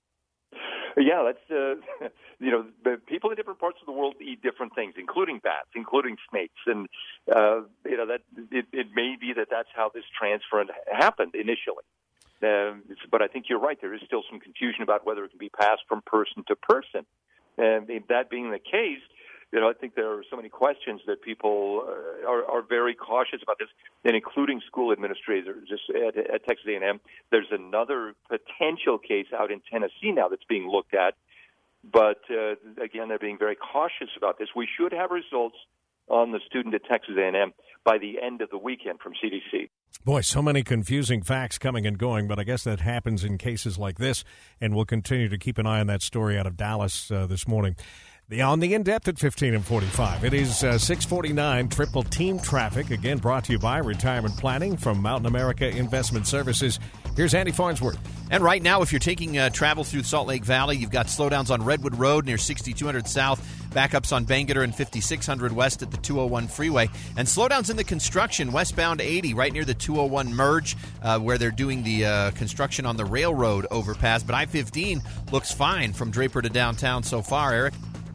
Yeah, that's, uh, you know, the people in different parts of the world eat different things, including bats, including snakes. And, uh, you know, that it, it may be that that's how this transfer happened initially. Uh, but I think you're right. There is still some confusion about whether it can be passed from person to person. And that being the case, you know, I think there are so many questions that people uh, are, are very cautious about this, and including school administrators at, at Texas A and M. There's another potential case out in Tennessee now that's being looked at. But, uh, again, they're being very cautious about this. We should have results on the student at Texas A and M by the end of the weekend from C D C. Boy, so many confusing facts coming and going, but I guess that happens in cases like this, and we'll continue to keep an eye on that story out of Dallas uh, this morning. The On the In-Depth at fifteen and forty-five. It is uh, six forty-nine, Triple Team Traffic, again brought to you by Retirement Planning from Mountain America Investment Services. Here's Andy Farnsworth. And right now, if you're taking uh, travel through Salt Lake Valley, you've got slowdowns on Redwood Road near sixty-two hundred South, backups on Bangerter and fifty-six hundred West at the two oh one freeway, and slowdowns in the construction, westbound eighty, right near the two oh one merge, uh, where they're doing the uh, construction on the railroad overpass. But I fifteen looks fine from Draper to downtown so far, Eric.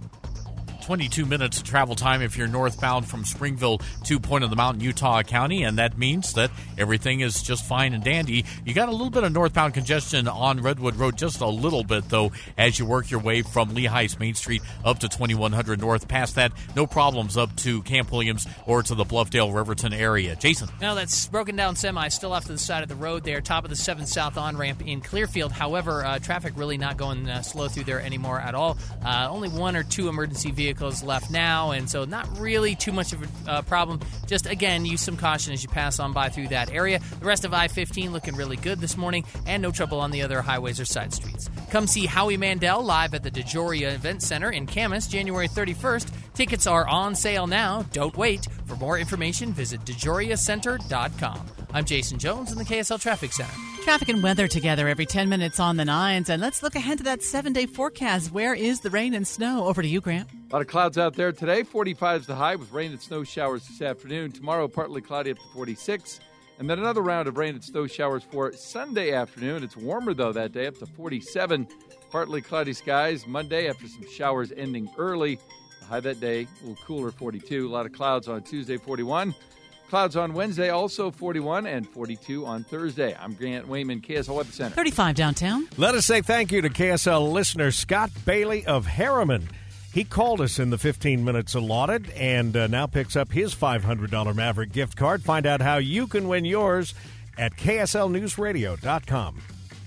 twenty-two minutes of travel time if you're northbound from Springville to Point of the Mountain, Utah County, and that means that everything is just fine and dandy. You got a little bit of northbound congestion on Redwood Road, just a little bit, though, as you work your way from Lehigh's Main Street up to twenty-one hundred North. Past that, no problems up to Camp Williams or to the Bluffdale, Riverton area. Jason? No, that's broken down semi still off to the side of the road there, top of the seven South on-ramp in Clearfield. However, uh, traffic really not going uh, slow through there anymore at all. Uh, only one or two emergency vehicles left now, and so not really too much of a uh, problem. Just, again, use some caution as you pass on by through that area. The rest of I fifteen looking really good this morning, and no trouble on the other highways or side streets. Come see Howie Mandel live at the DeJoria Event Center in Camas, January thirty-first. Tickets are on sale now. Don't wait. For more information, visit dejoria center dot com. I'm Jason Jones in the K S L Traffic Center. Traffic and weather together every ten minutes on the nines. And let's look ahead to that seven-day forecast. Where is the rain and snow? Over to you, Grant. A lot of clouds out there today. forty-five is the high with rain and snow showers this afternoon. Tomorrow, partly cloudy up to forty-six. And then another round of rain and snow showers for Sunday afternoon. It's warmer, though, that day, up to forty-seven. Partly cloudy skies Monday after some showers ending early. The high that day, a little cooler, forty-two. A lot of clouds on Tuesday, forty-one. Clouds on Wednesday, also forty-one, and forty-two on Thursday. I'm Grant Wayman, K S L Weather Center. thirty-five downtown. Let us say thank you to K S L listener Scott Bailey of Harriman. He called us in the fifteen minutes allotted and uh, now picks up his five hundred dollars Maverick gift card. Find out how you can win yours at K S L news radio dot com.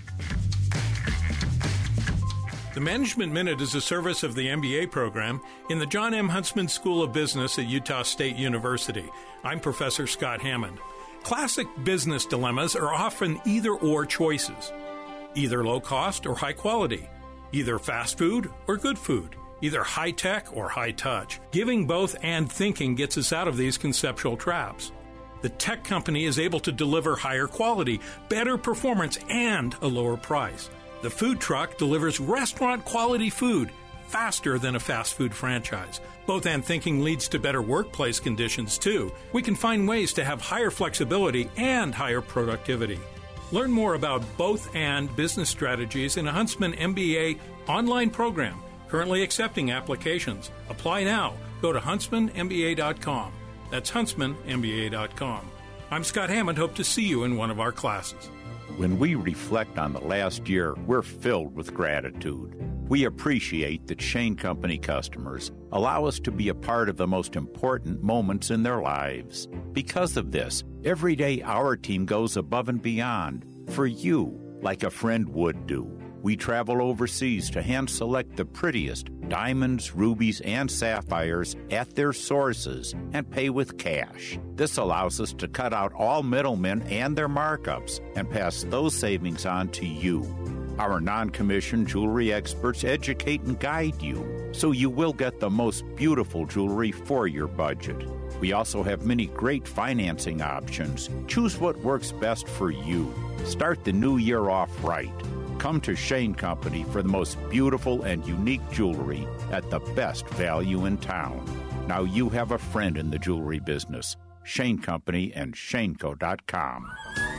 The Management Minute is a service of the M B A program in the John M. Huntsman School of Business at Utah State University. I'm Professor Scott Hammond. Classic business dilemmas are often either-or choices. Either low cost or high quality. Either fast food or good food. Either high-tech or high-touch. Giving both and thinking gets us out of these conceptual traps. The tech company is able to deliver higher quality, better performance, and a lower price. The food truck delivers restaurant-quality food faster than a fast food franchise. Both and thinking leads to better workplace conditions, too. We can find ways to have higher flexibility and higher productivity. Learn more about both and business strategies in a Huntsman M B A online program, currently accepting applications. Apply now. Go to huntsman m b a dot com. That's huntsman m b a dot com. I'm Scott Hammond. Hope to see you in one of our classes. When we reflect on the last year, we're filled with gratitude. We appreciate that Shane Company customers allow us to be a part of the most important moments in their lives. Because of this, every day our team goes above and beyond for you, like a friend would do. We travel overseas to hand-select the prettiest diamonds, rubies, and sapphires at their sources and pay with cash. This allows us to cut out all middlemen and their markups and pass those savings on to you. Our non-commissioned jewelry experts educate and guide you, so you will get the most beautiful jewelry for your budget. We also have many great financing options. Choose what works best for you. Start the new year off right. Come to Shane Company for the most beautiful and unique jewelry at the best value in town. Now you have a friend in the jewelry business. Shane Company and shane co dot com.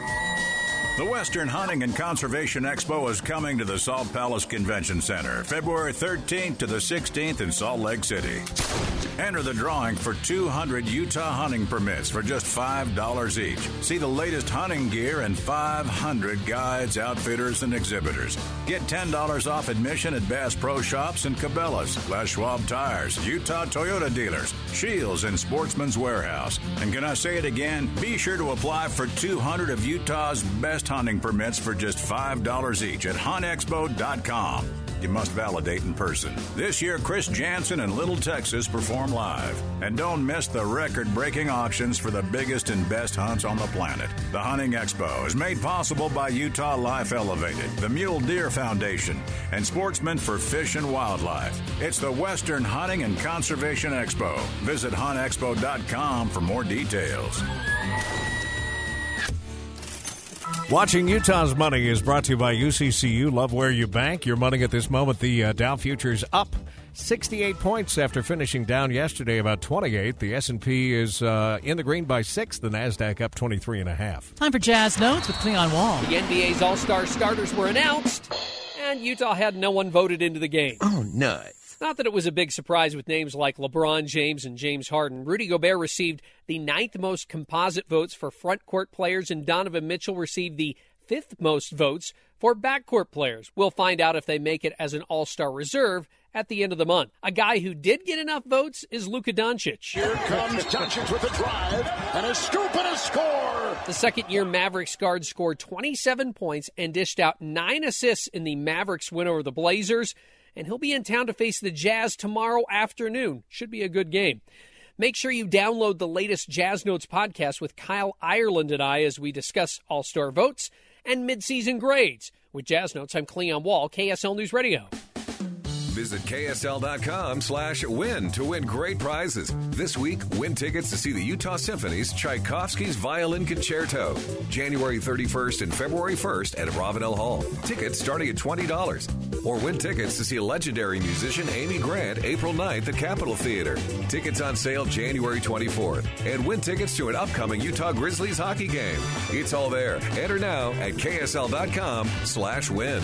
The Western Hunting and Conservation Expo is coming to the Salt Palace Convention Center, February thirteenth to the sixteenth in Salt Lake City. Enter the drawing for two hundred Utah hunting permits for just five dollars each. See the latest hunting gear and five hundred guides, outfitters, and exhibitors. Get ten dollars off admission at Bass Pro Shops and Cabela's, Les Schwab Tires, Utah Toyota dealers, Shields, and Sportsman's Warehouse. And can I say it again? Be sure to apply for two hundred of Utah's best hunting permits for just five dollars each at hunt expo dot com. You must validate in person. This year, Chris Jansen and Little Texas perform live. And don't miss the record-breaking auctions for the biggest and best hunts on the planet. The Hunting Expo is made possible by Utah Life Elevated, the Mule Deer Foundation, and Sportsmen for Fish and Wildlife. It's the Western Hunting and Conservation Expo. Visit hunt expo dot com for more details. Watching Utah's Money is brought to you by U C C U. Love where you bank. Your money at this moment. The uh, Dow Futures up sixty-eight points after finishing down yesterday about twenty-eight. The S and P is uh, in the green by six. The NASDAQ up twenty-three and a half. Time for Jazz Notes with Cleon Wall. The N B A's All-Star starters were announced, and Utah had no one voted into the game. Oh, nuts. Not that it was a big surprise with names like LeBron James and James Harden. Rudy Gobert received the ninth most composite votes for front court players, and Donovan Mitchell received the fifth most votes for backcourt players. We'll find out if they make it as an all-star reserve at the end of the month. A guy who did get enough votes is Luka Doncic. Here comes Doncic with a drive and a scoop and a score. The second-year Mavericks guard scored twenty-seven points and dished out nine assists in the Mavericks win over the Blazers. And he'll be in town to face the Jazz tomorrow afternoon. Should be a good game. Make sure you download the latest Jazz Notes podcast with Kyle Ireland and I as we discuss all-star votes and midseason grades. With Jazz Notes, I'm Cleon Wall, K S L News Radio. Visit K S L dot com slash win to win great prizes. This week, win tickets to see the Utah Symphony's Tchaikovsky's Violin Concerto, January thirty-first and February first at Ravenel Hall. Tickets starting at twenty dollars. Or win tickets to see legendary musician Amy Grant April ninth at Capitol Theater. Tickets on sale January twenty-fourth. And win tickets to an upcoming Utah Grizzlies hockey game. It's all there. Enter now at K S L dot com slash win.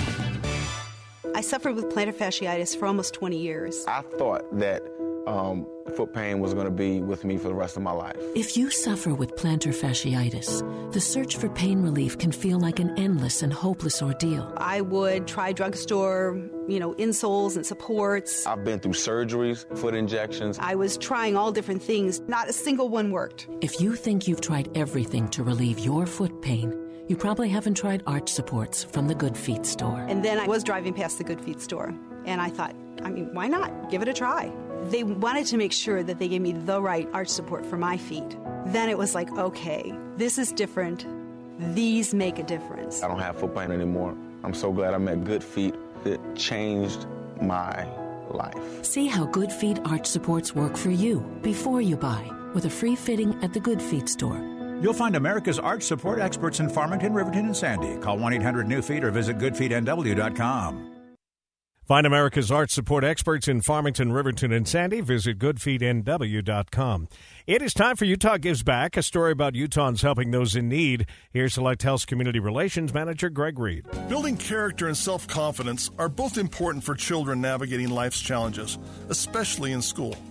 I suffered with plantar fasciitis for almost twenty years. I thought that um, foot pain was going to be with me for the rest of my life. If you suffer with plantar fasciitis, the search for pain relief can feel like an endless and hopeless ordeal. I would try drugstore, you know, insoles and supports. I've been through surgeries, foot injections. I was trying all different things. Not a single one worked. If you think you've tried everything to relieve your foot pain, you probably haven't tried arch supports from the Good Feet store. And then I was driving past the Good Feet store, and I thought, I mean, why not? Give it a try. They wanted to make sure that they gave me the right arch support for my feet. Then it was like, okay, this is different. These make a difference. I don't have foot pain anymore. I'm so glad I met Good Feet. It changed my life. See how Good Feet arch supports work for you before you buy with a free fitting at the Good Feet store. You'll find America's arch support experts in Farmington, Riverton, and Sandy. Call one eight hundred new feet or visit good feet n w dot com. Find America's arch support experts in Farmington, Riverton, and Sandy. Visit good feet n w dot com. It is time for Utah Gives Back, a story about Utahns helping those in need. Here's Select Health's Community Relations Manager, Greg Reed. Building character and self-confidence are both important for children navigating life's challenges, especially in school.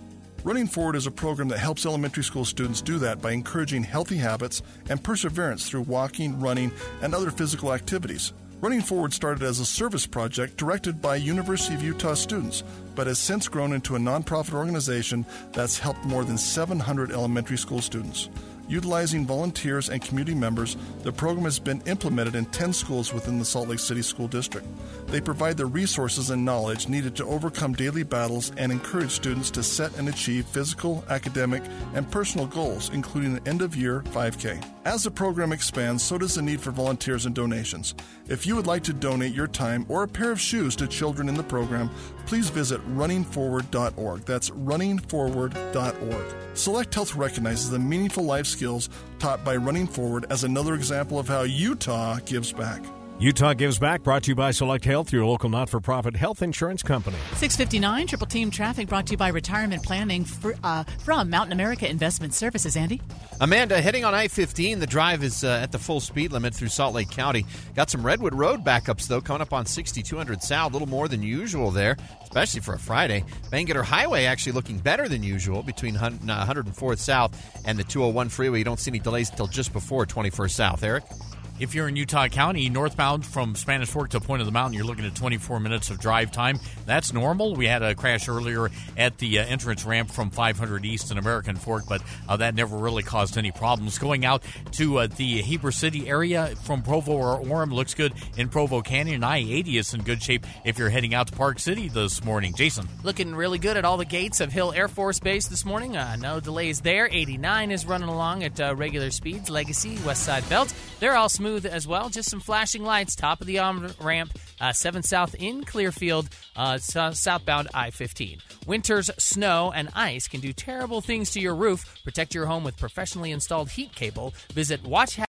Running Forward is a program that helps elementary school students do that by encouraging healthy habits and perseverance through walking, running, and other physical activities. Running Forward started as a service project directed by University of Utah students, but has since grown into a nonprofit organization that's helped more than seven hundred elementary school students. Utilizing volunteers and community members, the program has been implemented in ten schools within the Salt Lake City School District. They provide the resources and knowledge needed to overcome daily battles and encourage students to set and achieve physical, academic, and personal goals, including an end-of-year five K. As the program expands, so does the need for volunteers and donations. If you would like to donate your time or a pair of shoes to children in the program, please visit running forward dot org. That's running forward dot org. Select Health recognizes the meaningful life skills taught by Running Forward as another example of how Utah gives back. Utah Gives Back, brought to you by Select Health, your local not-for-profit health insurance company. six fifty-nine, Triple Team Traffic, brought to you by Retirement Planning for, uh, from Mountain America Investment Services. Andy? Amanda, heading on I fifteen, the drive is uh, at the full speed limit through Salt Lake County. Got some Redwood Road backups, though, coming up on sixty-two hundred south, a little more than usual there, especially for a Friday. Bangerter Highway actually looking better than usual between one hundred fourth south and the two oh one freeway. You don't see any delays until just before twenty-first south. Eric? If you're in Utah County, northbound from Spanish Fork to Point of the Mountain, you're looking at twenty-four minutes of drive time. That's normal. We had a crash earlier at the uh, entrance ramp from five hundred East and American Fork, but uh, that never really caused any problems. Going out to uh, the Heber City area from Provo or Orem looks good in Provo Canyon. I eighty is in good shape if you're heading out to Park City this morning. Jason? Looking really good at all the gates of Hill Air Force Base this morning. Uh, no delays there. eighty-nine is running along at uh, regular speeds. Legacy, West Side Belt. They're all smooth as well. Just some flashing lights. Top of the on-ramp, uh, seven South in Clearfield, uh, so- southbound I fifteen. Winter's snow and ice can do terrible things to your roof. Protect your home with professionally installed heat cable. Visit watch